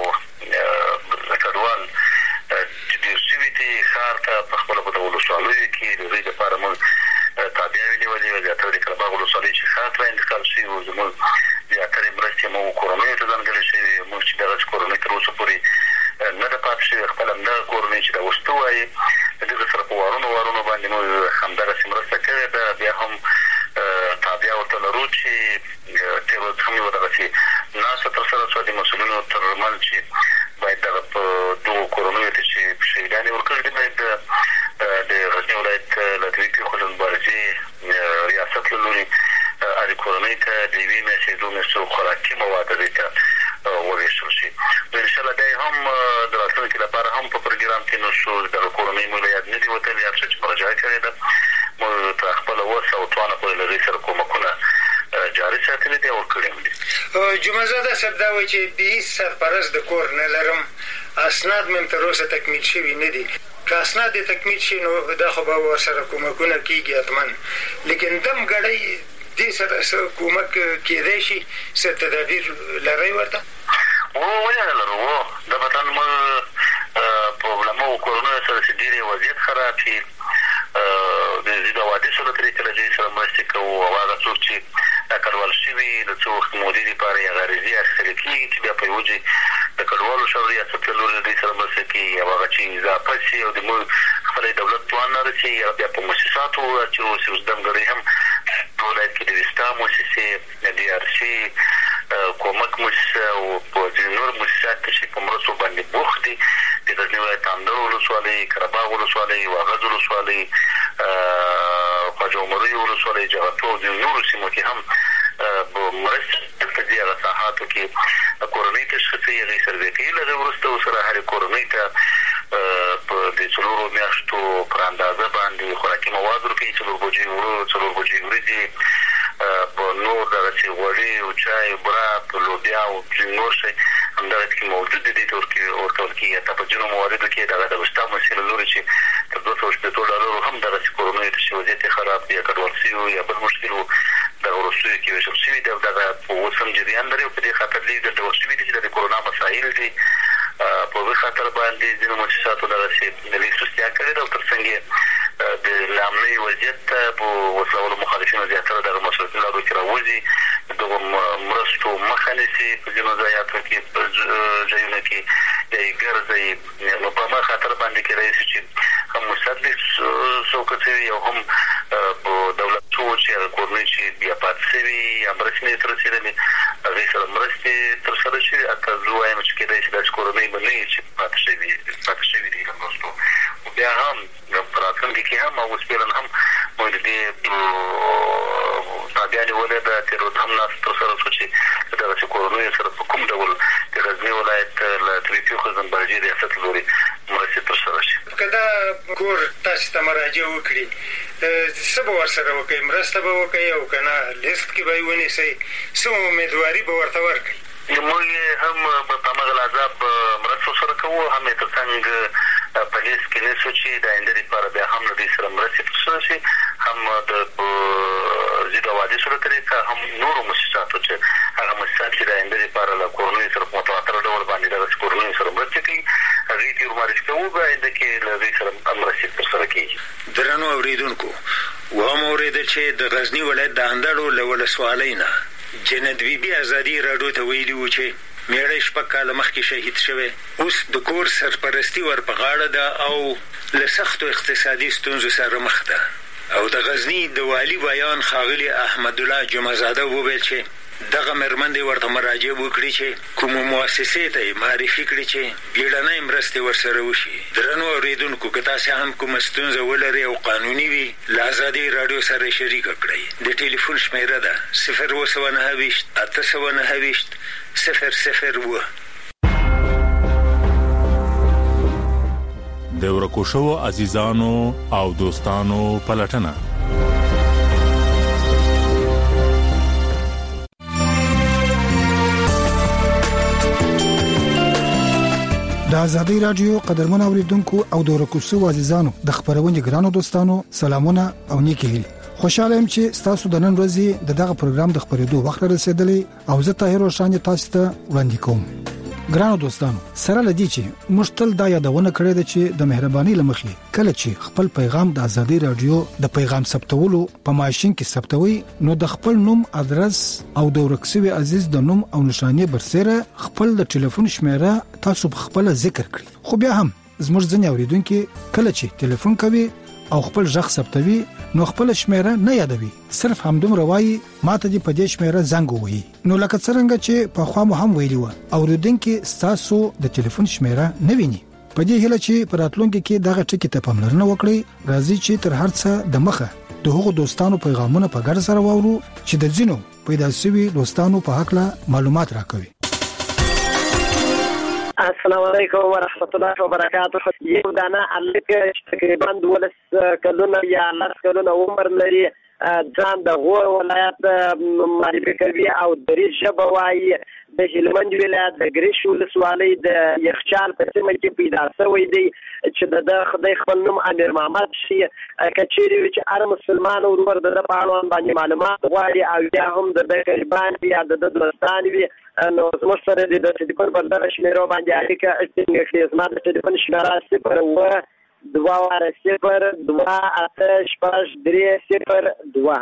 کډوال چې ډېر شوي دي ښار ته په خپله په دغو ولسوالیو کې د هغوی دپاره موږ تابعه ویلې ولې زیاتره د قره باغ زموږ زیاتره مرستې مو کورنۍ ته ځانګړې شوې موږ چې دغه کورنۍ تر اوسه پورې نه ده پاتې شوې خپل همدغه کورنۍ چې دا وسته وایي د دغه سره په وارونو باندې موږ همدغسې مرسته کړې ده بیا هم تابعه ورته لرو چې تېر ورځ هم یوه دغسې ناسته ترسره شوه د مسؤلینو ترمنځ چې باید دغه په دغو کورنیو ته چې شهیدان یې ورکړي دي باید د غزني ولایت له طبي پیښو د مبارزې ریاست له لوري هرې کورنۍ ته د یوې میاشتې 2 میاشتو خوراکي مواد هغې ته وویشتل شي نو انشاءالله دا یې هم د راتلونکي لپاره هم په پروګرام کې نو شو دغه کورنۍ موږ له یاد نه دي وتلي هر څه چې مراجعه کړې ده موږ تر خپله وس او توانه پورې له هغې سره کومکونه جاري ساتلي دي او ورکړي هم دي. جمعزاده صاحب دا وایي چې هېڅ سرپرست د کور نه لرم اسناد مې هم تر اوسه تکمیل شوي نه دي که اسناد یې تکمیل شي نو دا خو به ورسره کومکونه کېږي حتما لیکن دم ګړی دې سره څه کومک کېدی شي څه تدابیر لرئ ورته ولې نه لرو د وطن موږ په علماو کورنیو سره چې ډېر یې وضعیت خراب شي د ضد حوادثو له طریقې له دوی سره مرستې کوو او هغه څوک چې کډوال شوي د څه وخت مودې دپاره یې غریزې اخیستل کېږي چې بیا په یوه وجې د کډوالو شاو ریاست له لورې له دوی سره مرسته کېږي او هغه چې اضافه شي او د موږ خپله دولت توان نه رسېږي هغه بیا په مؤسساتو واچوو چې اوس دمګړی هم په ولایت کې د وستا مؤسسې ډي آر سي کومک مؤسسه او په ځینې نور مؤسسات چې په مرستو باندې بوخت دي د غزني ولایت اندړ ولسوالۍ قرهباغ ولسوالۍ واغظ ولسوالۍ خواجه عمري ولسوالۍ جغتو او ځینې نورو سیمو کې هم مرستې په دې هغه ساحاتو کې کورنۍ تشخیصوي هغې سروې کوي له هغې وروسته ورسره هرې کورنۍ ته په د 4 میاشتو پر اندازه باندې خوراکي مواد ورکوي 4 بوجۍ اوړه 4 بوجۍ وریجې په نور دغسې غوړي او چای بوره په لوبیا او نور شی همدغه کې موجود دي دې ته ورکول کېږي حتی په ځینو مواردو کې دغه د وستا مؤسسې له لورې چې تر $250 هم دغسې کورنیو ته چې وضعیت یې خراب دي یا کډوال شوي وو یا بل مشکل وو دغه وروستیو کې ویشل شوي دي او دغه اوس هم جریان لري او په دې خاطر لږ ګټور شوي دي چې د کورونا مسایل دي په دې خاطر باندې ځینو مؤسساتو دغسې لږ سستیا کړې ده او تر څنګ یې د لامنۍ وضعیت ته په وسلهوالو مخالفینو زیاتره دغه مسؤلیتي لارو کې راوځي دغو مرستو مخه نیسي په ځینو ځایاتو کې په ځایونو کې یا یې ګرځوي نو په همغه خاطر باندې کېدای شي چې هم مؤسسات لږ سوکڅوي او هم په دولتو چې هغه کورنۍ چې بیا پاتې شوي یا مرستې نه یې ته رسېدلې هغې سره مرستې ترسره شوي حتی زه وایم چې کېدای شي داسې کورنۍ به نه وي چې پاتې شوي دي له مرستو بیا هم په راتلونکي کې هم او اوس فعلا هم موږ د دې تابعه نیولې ده تېر ورځ هم ناسته ترسره شوه چې د دغسې کورنیو سره په کوم ډول د غزني ولایت له طبي پیښو د مبارزې ریاست له لورې مرستې ترسره شي که دا کور تاسې ته مراجعه وکړي څه به ورسره وکړئ مرسته به وکړئ او که نه لیست کې به یې ونیسئ څه امیدواري به ورته ورکړئ موږ هم په همغه العذاب مرستو سره کوو هم یې تر څنګ په لیست کې نیسو چې د آینده دپاره بیا هم له دوی سره مرستې ترسره شي هم د ضد حوادثو له طریقه هم نورو مؤسساتو چې هغه مؤسسات چې د آینده دپاره له کورنیو سره په متواتره ډول باندې دغسې کورنیو سره مرستې کوي هغې ته یې ورمعرفي کوو په آینده کې له هغې سره مرستې ترسره کېږي درنو اورېدونکو وهم اورېدل چې د غزني ولایت د اندړو له ولسوالۍ نه جنت بیبي ازادي راډیو ته ویلي وو چې میړی 6 کاله مخکې شهید شوی اوس د کور سرپرستي ور په غاړه ده او له سختو اقتصادي ستونزو سره مخ ده او د غزني د والي بیان ښاغلي احمدالله جمعزاده وویل چې دغه مېرمن دې ورته مراجعه وکړي چې کومو مؤسسې ته یې معرفي کړي چې بیړنۍ مرستې ورسره وشي درنو اورېدونکو که تاسې هم کومه ستونزه ولرئ او قانوني وي له ازادۍ راډیو سره شریکه کړئ د ټلیفون شمېره ده 029 د ورکو شوو عزیزانو او دوستانو پلټنه د ازادۍ راډیو قدرمن اوریدونکو او د ورکو شوو عزیزانو د خبرونې ګرانو دوستانو سلامونه او نیکی هیلې خوشاله يم چې تاسو د نن ورځې دغه پروګرام د خبرېدو وخت رسیدلی او زه طاهر روشاني تاسو ته وړاندې کوم ګرانو دوستانو سره لدی چې مشتل دا یادونه کړې ده چې د مهرباني لمخې کله چې خپل پیغام د ازادي رادیو د پیغام ثبتولو په ماشين کې ثبتوي نو د خپل نوم ادرس او د ورکسوي عزیز د نوم او نشانه برسره خپل د ټلیفون شمیره تاسو په خپل ذکر کړئ خو بیا هم زموږ ځنې اوریدونکو کله چې ټلیفون کوي او خپل ژغ ثبتوي نو خپل شمیره نه یادوي صرف همدومره وایي ماته دې په دې شمیره زنګ ووهي نو لکه څنګه چې په خوا مو هم ویلی و اوریدونکو تاسو د ټلیفون شمیره نه ویني په دې هله چې پراتلونکو کې دغه ټکی ته پاملرنه وکړي راځي چې تر هر څه د مخه د هغو دوستانو پیغامونه په ګډ سره واورو چې د ځینو پیدا شوی دوستانو په حق لا معلومات راکوي السلام علیکم ورحمۃ اللہ وبرکاتہ یو دانا الک تقریبا 12 کلونه یا 10 کلونه عمر لري ځان د غور ولایت معرفي کوي او درې شبه وایي د هلمند ولایت د ګریش ولسوالۍ د یخچال په سیمه کې پیدا شوی دی چې د خدای خپل نوم امیر محمد شي کچېری چې هر مسلمان ورور د پالوان باندې معلومات غواړي او یا هم د قربان یا د دوستان وي نو زموږ سره د ټلیفون په دغه شمیرو باندې اړیکه ټینګ کړئ زما د ټلیفون شمیره 02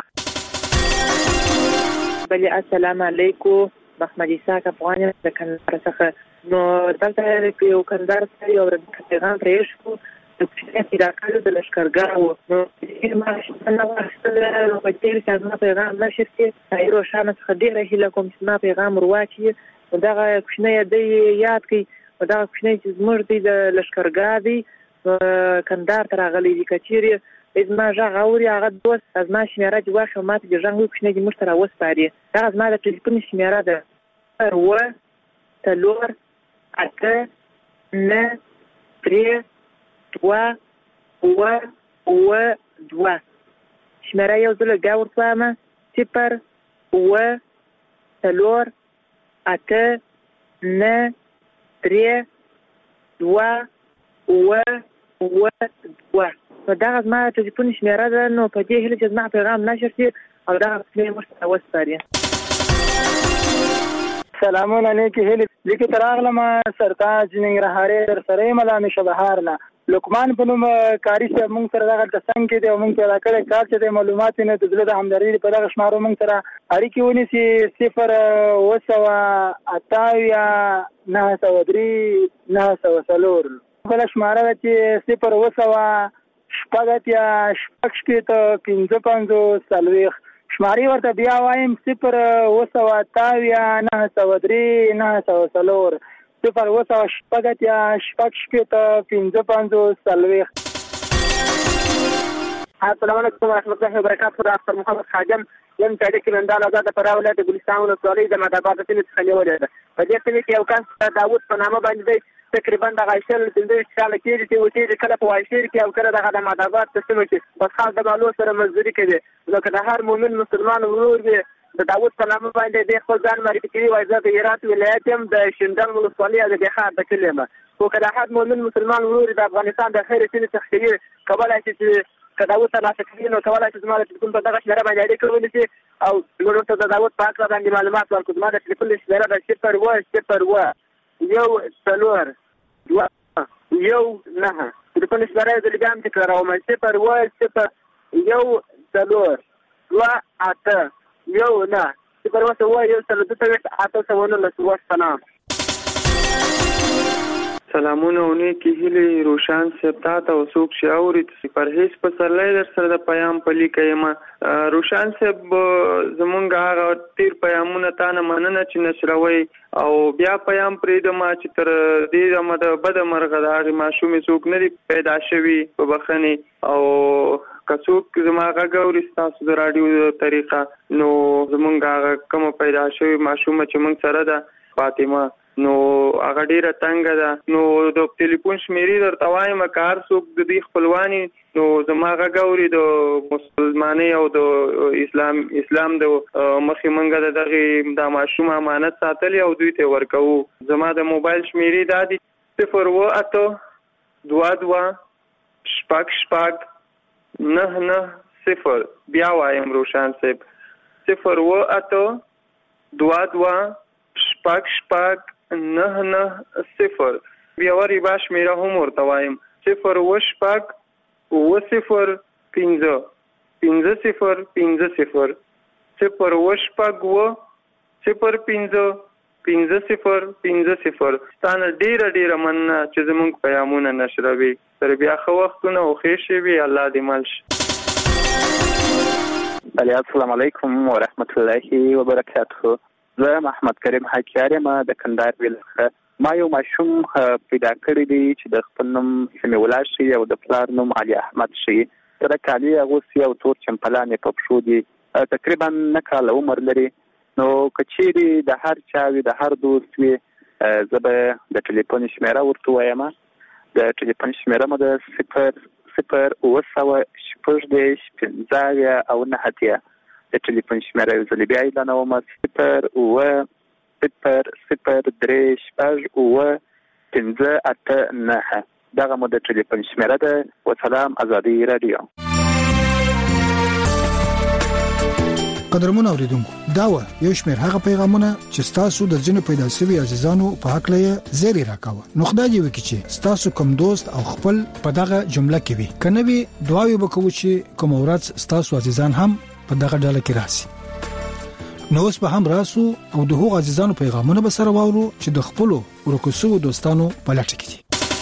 بلی السلام علیکم محمد عیسی افغانی د کندهار څخه نو دلته یو کندهار سره یو پیغام پرېښو د پیدا کولو د لشکرګاو نو ما څنګه واسطه په دې کې ما پیغام نشته ایرو شانه څخه ډیره هیله کوم چې ما پیغام ورواچي دغه کوښنه دې یاد کړي دغه کوښنه چې زموږ د لشکرګا دی کندهار ته راغلی دي کچېرې زما ژغ اوري هغه دوست از ما شمیره چې واخه ماته د ژغ کوښنه دې موږ ته راوسپاري هغه زما د ټلیفون شمیره ده و تلور اته نه درې دوه شمیره یو ځل بیا ورته 0 تلور اته نه درې دوه نو دغه زما ټلیفون شمیره ده نو په دې هیله چې زما پیغام نشر شي او دغه کوښنه موږ ته وسپاري سلامونه نیکی هیلی لیکي تراغلم سرتاج ننګرهاري در سره ملامه شبهار نه لقمان په نوم کاری چې موږ سره دغه څنګه کې دی موږ پیدا کړی کار چې د معلومات نه د دله د همدردی په دغه شمارو موږ سره اړیکې ونیسي 0 بل شماره چې 0 شپږ شماري ورته بیا وایم 0 السلام علیکم ورحمۃ اللہ وبرکاتہ ډاکټر محمد خادم یم چې د کلندان آزاد پر ولایت ګلستان ولسوالۍ د مدابات ته څخه نیولې ده په دې کې یو کس داوود په نامه باندې تقریبا د غایشل د شاله کې چې کله په وایشیر کې او کله د مدابات ته کې بس خاص د بالو سره مزدوري کوي لکه د هر مؤمن مسلمان ورور دی د داوود په نامه باندې د خپل ځان معرفي کوي وایي د هرات ولایت هم د شندن ولسوالۍ د بخار د کلمه خو کله هر مؤمن مسلمان ورور د افغانستان د خیر سینې څخه کولای شي چې کداوود تاسو کوي نو کولای شي زما د ټلیفون په دغه شمیره باندې اړیکه ونیسي او نور ته د داوود په اړه باندې معلومات ورکړي زما د ټلیفون شمیره د 0 ټلیفون شمیره د لګام چې راوم 0 سلامونه نیکی هیلی روشان صاحب تاسو څوک چې اوري پرهیز په سرلای در سره د پیام پلی کيم روشان صاحب زمونږ هغه تیر پیامونه تانه مننه چې نشروي او بیا پیام پریدم چې تر دې د بد مرغه د هغه ماشومې څوک نه پیدا شوی په بخنه او کڅوک زماغه ګوري تاسو د رادیو طریقه نو زمونږ هغه کوم پیدا شوی ماشومه چې مونږ سره ده فاطمه نو هغه ډیره تنګ ده نو د ټلیفون شمیرې درته وایم کار څوک د دې خپلوانی نو زماغه ګوري د مسلمانۍ او د اسلام د مخې منګه دغه د ماشوم امانت ساتلی او دوی ته ورکو زما د موبایل شمیرې دادي 0 بیا وایم روشان صاحب 0 8 2 2 شپږ 0 بیا وری باش میره هم ورته وایم 0 وشپږ 0 5 5 0 5 0 0 وشپږ 0 5 5 0 5 0 ستانه ډیره مننه چې زموږ پیغامونه نشروي تر بیا خو وختونه او خیر شي وي الله دې مل شي. السلام علیکم ورحمت الله وبرکاته. زه محمد کریم حکیار یم د کندهار ولایت. ما یو ماشوم پیدا کړی دی چې د خپل نوم سمې ولاړ شي او د پلار نوم علي احمد شي. سره کالي اغوستي او تور چمپلان په پښو دي. تقریبا 9 کاله عمر لري. نو کچېری د هر چا وي د هر دوست وي زه به د ټلیفون شمیره ورته وایم. د ټلیفون شمیره مو د 0 9 15 او 9 د ټلیفون شمیره یو ځل بیا اعلانوم 0 0 3 5 9 دغه مو د ټلیفون شمیره ده. وسلام ازادي رادیو. قدرمن اوریدونکو دا و یو شمېر هغه پیغامونه چې تاسو د ځینو پیدا شوی عزیزانو په حق لې زیری راکاوه. نو خدای دې وکړي چې تاسو کوم دوست او خپل په دغه جمله کې وي کنه وي دعاوي وکړو چې کوم ورځ تاسو عزیزان هم په دغه ډله کې راشي. نو اوس به هم راسو او د هغو عزیزانو پیغامونه به سره واورو چې د خپل ورکوسو دوستانو په لټه کې دي.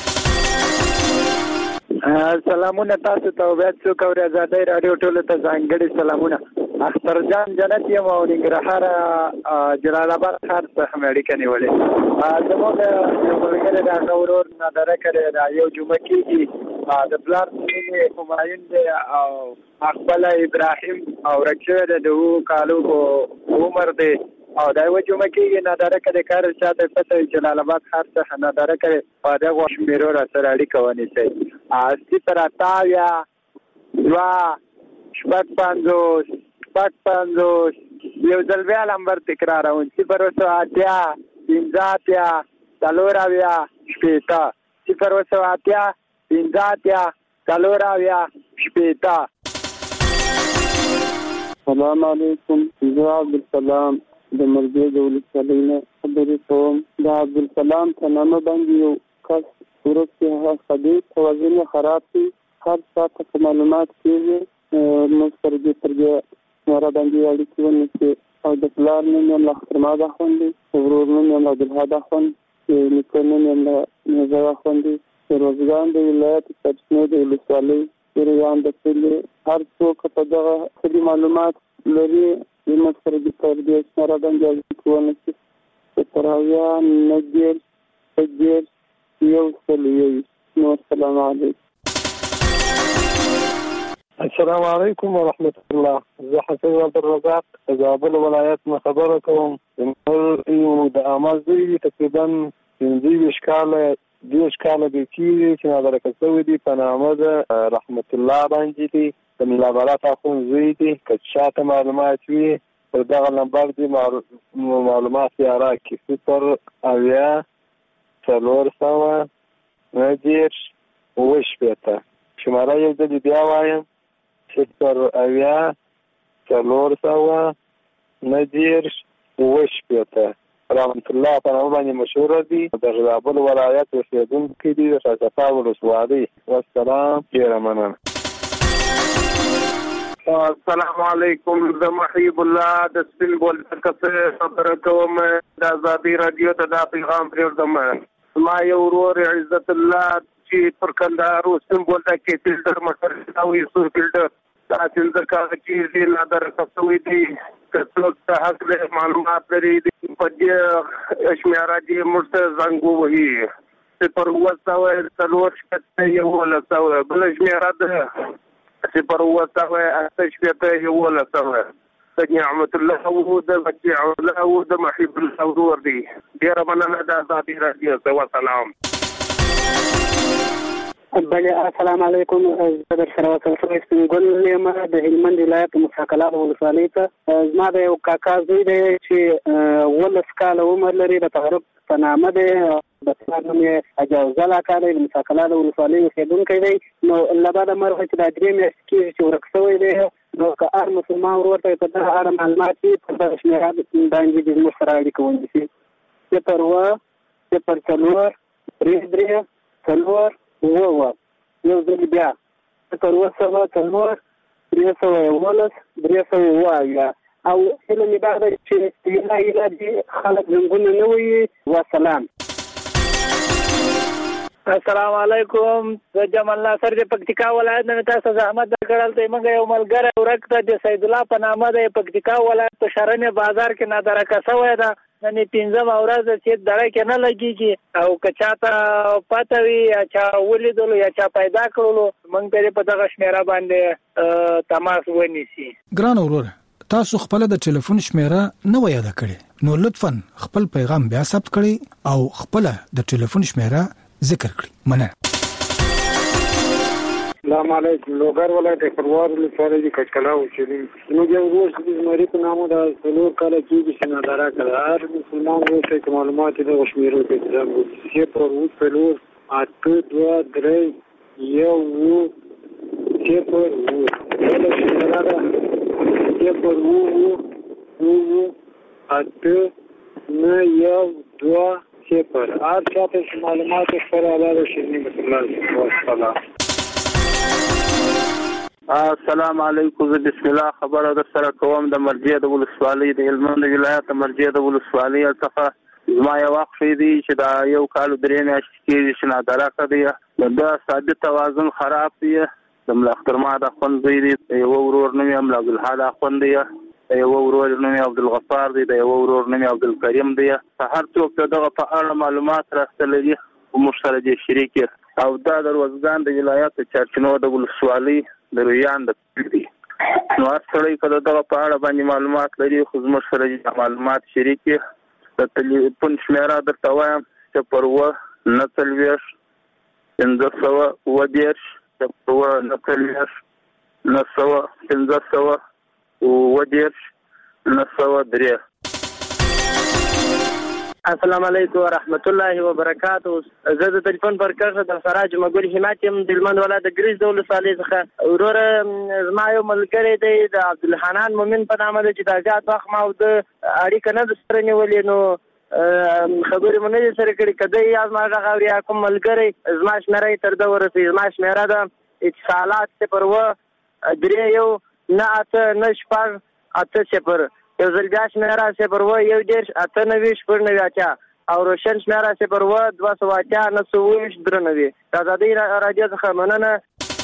سلامونه تاسو ته بیا څوک او آزادۍ رادیو ټول ته ځانګړي سلامونه. اختر جان جنت یم او ننګرهار جلال آباد ښار څخه اړیکه نیولې. زموږ یو ملګری دا غوړور نادره کړی دا یو جمعه کېږي د پلار نوم همایون دی او خپل ابراهیم او رکشوه د 2 کالو عمر دی او دا یو جمعه کېږي نادره کړی کار چاته پته جلال آباد ښار څخه نادره کړی په دغه شمیرو را سره اړیکه ونیسئ. اسی پر اتاویا 2 شپږ 50 یو ځل بیا نمبر تکراروم 0 8 15 4 0 8 15 4 السلام علیکم. زه عبدالسلام د مرګي د ولسمشر خبرې کوم. د عبدالسلام په نامه باندې یو کس ورته حدیث توازن خراب دي. هر څه معلومات کیږي مستر دې ترګه مورا باندې اړیکې ونیسي او د پلار نوم یې اخترماده خوندي ورور نوم یې عبدالهاد خوندي نیکه نوم یې نظر خوندي روزګان د ولایت سرچینې د ولسوالۍ پیریان د کلي هر څوک په دغه خدي معلومات لري د مستر دې ترګه مورا باندې اړیکې ونیسي تراویا نګیر یو سلیوي. نو السلام علیکم. السلام علیکم ورحمت الله. زه حسین عبدالرزاق د زابل ولایت نه خبره کوم. یو د عمل دی تقریبا 15 کاله د کیږي چې نادره کسوي دي په نامه د رحمت الله باندې دي د ملابرات اخون زوی دي. که چاته معلومات وي پر دغه نمبر دي معلومات یې راکړي 0 اویا 400 9 شماره یو ځل بیا وایم 0 اویا 400 9 رحمت الله په نامه باندې مشهور دي. د زابل ولایت اوسیدونکي دي د شاکتا ولسوالۍ. والسلام ډیره مننه. السلام علیکم. زه محیب الله د سپین بولدکه خبره کوم. د آزادۍ رادیو ته دا پیغام پرېږدم. ما یو ورور عزت الله چې پر کندهار او سپین بولدکه فلټر موټر او یوسف فلټر دا څنګه کار کوي نادر کسوي دي که څوک د حق له معلومات لري په دې شمیره دې مرته زنګ وهي پر وساوي څلور شپه یو ولساوي بل شمیره ده چې پر وساوي اته شپه یو ولساوي نعمت الله او د بچي الله او د محب الله ور دي ډیر مننه د آزادۍ رادیو ته. سلام. السلام علیکم. زه در سره وصل شوی سپین ګل یم د هلمند ولایت مساکلاب ولسوالۍ ته. زما د یو کاکا زوی دی چې 19 کاله عمر لري د تعارف په نامه دی د پلار نوم یې اجازه لاکا دی د مساکلاب ولسوالۍ اوسېدونکی دی. نو له بعده مرغه چې دا 3 میاشتې کېږي چې ورک شوی دی نو که هر مسلمان ورور ته په دغه اړه معلومات وي په دغه شمېره باندې د زموږ سره اړیکه ونیسي 0 0 3 4 9 یو ځل بیا 0 3 3 او هله می دا چې ایله دې خلک زنګونه نه وي والسلام. السلام علیکم، زه جمال ناصر د پکتیکا ولایت نه تاسو زحمت درکړل ته موږ یو ملګری ورکته د سید الله په نامه د پکتیکا ولایت په شرنه بازار کې نادرکه شوې ده. نن 15 ورځ چې دړه کې نه لګيږي او کچاته پاتوي یا چا ولیدل یا چا پیدا کړلو موږ په دغه شمیره باندې تماس ونیسي. ګران اورور، تاسو خپل د ټلیفون شمیره نو یاد کړئ، نو لطفاً خپل پیغام بیا ثبت کړئ او خپل د ټلیفون شمیره ذکر کړئ. مننه. السلام علیکم، لوګر ولایت پروار لپاره د کچکلاو چې نو یو روز د زمری په نامه د څلور کال کېږي چې نادرا کړه هر مسلمان وو چې معلومات د شمیرو په ځای چې پر وو پلور 8 2 3 یو وو چې پر وو د شمیره ده چې پر وو 8 9 یو 2 پر هر چاته معلومات سره علاوه شنی مثلا الله. السلام علیکم، بسم الله. خبره در سره کوم د مرجیه د ولسوالۍ د هلمند ولایت مرجیه د ولسوالۍ څخه زما یو وخت دی چې دا یو کال درې میاشتې کېږي چې نادرا کړی دا ثابت توازن خراب دی. د ملخترما د خوند دی یو ورور نوم یې عبد الحاد خوند دی، یو ورور نوم یې عبد الغفار دی، یو ورور نوم یې عبد الکریم دی. هر څوک دغه په اړه معلومات راستلي او مشترک شریک او دا د روزګان د ولایت چرچنو د ولسوالۍ د رویان د دی. نو هر څړی کله دغه په اړه باندې معلومات لري خو زموږ سره معلومات شریک د ټلیفون شمیره درته وایم چې پر و نتلويش 510 پر و نتلويش 510 903. السلام علیکم ورحمت الله وبرکاته. زه د ټلیفون پر کارښه د سراج مګل همت يم د هلمند ولایت د ګریز د ولسوالۍ څخه. ورور زما یو ملګری دی د عبدالحنان مومن په نامه دی چې دا زیات وخت ما د اړیکه نه سره نیولې، نو خبرې مونږ نه سره کړې. کده یې ما غاوري کوم ملګری زما شمیره تر دا ورسې زما شمیره د اتصالات پر و 3 1 9 9 شپږ 8 0 یو ځل بیا شمیره 0 1 10 98 پر 9 او روشن شمیره 0 1 208 920 93. د آزادۍ رادیو څخه مننه.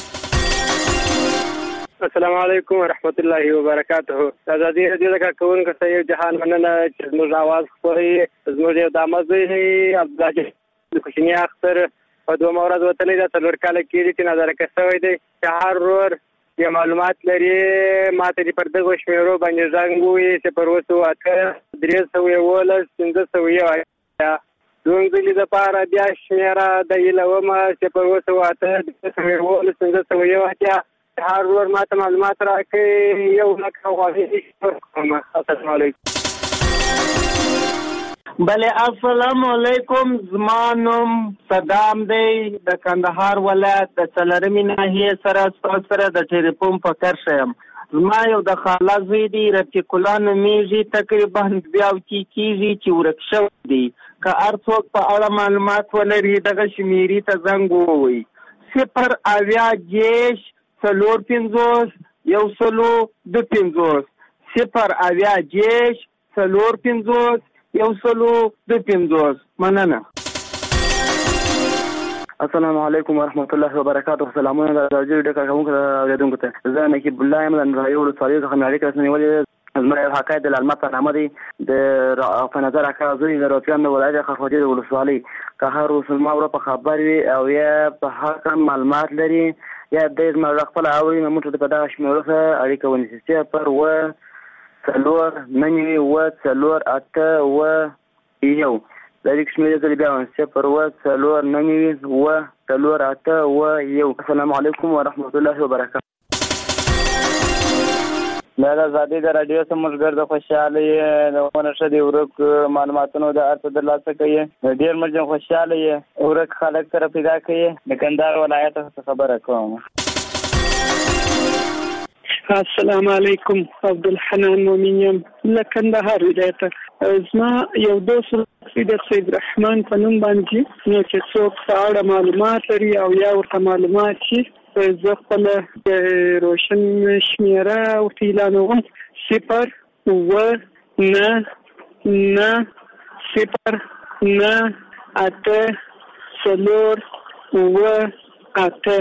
السلام علیکم ورحمت الله وبرکاته. د آزادۍ رادیو څخه کوونکو ته یو جهان مننه چې زموږ आवाज خوري. زموږ یو داماز دی عبدالله د کوچنی اختر په 2 ورځ وتلی دا 4 کال کېږي چې نظر کښوي دی چې هر ورور یا معلومات لري ماته دې پر دغه شمیرو باندې زنګ وي چې پر وسو اته 311 501 دوی د پاره بیا شمیره د یلومه چې پر وسو اته 311 501 هر ورور ماته معلومات راکړي یو لکه غواړي. السلام علیکم. بله السلام علیکم، زمانم صدام دی د کندهار ولایت د څلرمې ناحیې سره سره د ټلیفون په کرښه یم. زما یو د خاله زوی دی رفیق الله نومیږي، تقریبا بیا کېږي چې ورک شوی دی. که هر څوک په اړه معلومات ولري دغه شمیرې ته زنګ ووهئ 0 4 5 0 مننه. السلام علیکم ورحمت الله وبرکاته. سلامونه د راډیو ډکه کوونکو اوریدونکو ته. زه نقیب الله یم د رایو ولسوالۍ څخه مې اړیکه رسنیولې. زما یو حکایت د لالمه په نامه دی د په نظر اکا زوی د روپیان د ولایت خرخوجې د ولسوالۍ که هر مسلمان ور په خبر وي او یا په حق معلومات لري یا د زما خپل اوري نو موږ په دغه شمیرو سره اړیکه ونیسي پر و 4 9 و 4 8 و یو د دې شمیرې ځل بیا ونیسي پر و 4 9 و 4 8 و یو. السلام علیکم ورحمت الله وبرکاته. دا د آزادۍ د راډیو سمجګر د خوشاله د ونشه دی ورک معلوماتونو د ارته د لاسه کوي ډیر مرجن خوشاله یې ورک خلک سره پیدا کوي. د کندهار ولایت څخه خبره کوم. السلام علیکم، عبدالحنان مومن یم له کندهار ولایت. زما یو دوست د سید رحمان په نوم باندې نو چې څوک په اړه معلومات لري او یا ورته معلومات شي زه خپل روشن شمیره ورته اعلانوم 0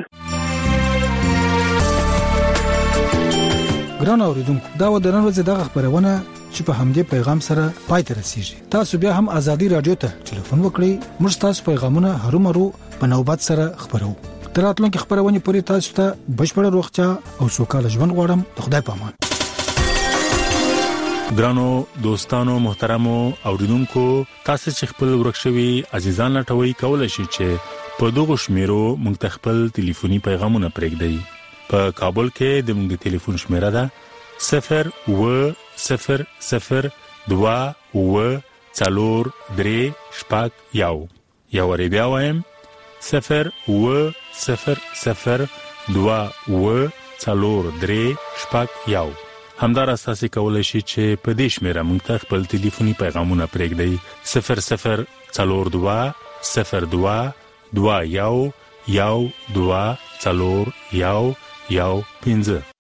ګران اوریدونکو دا و د نن ورځې دغه خبرونه چې په همدې پیغام سره پای ته رسیږي. تاسو بیا هم ازادي رادیو ته ټلیفون وکړئ. موږ تاسو پیغامونه هرومرو په نوبت سره خبرو. تر راتلونکي خبرونه پورې تاسو ته بشپړ روغتیا او سوکاله ژوند غواړم. خدای پامان. ګرانو دوستانو محترمو اوریدونکو تاسو چې خپل ورکشوي عزیزان لټوي کولای شئ چې په دغه شمیرو موږ خپل ټلیفوني پیغامونه پرېږدئ. په کابل کې د موږ ټلیفون شمیره ده 0100243 یا ورې بیا وایم 0100243 همدار اساسي کولای شي چې په دې شمیره موږ خپل ټلیفوني پیغامونه پرېږدئ 0020221 15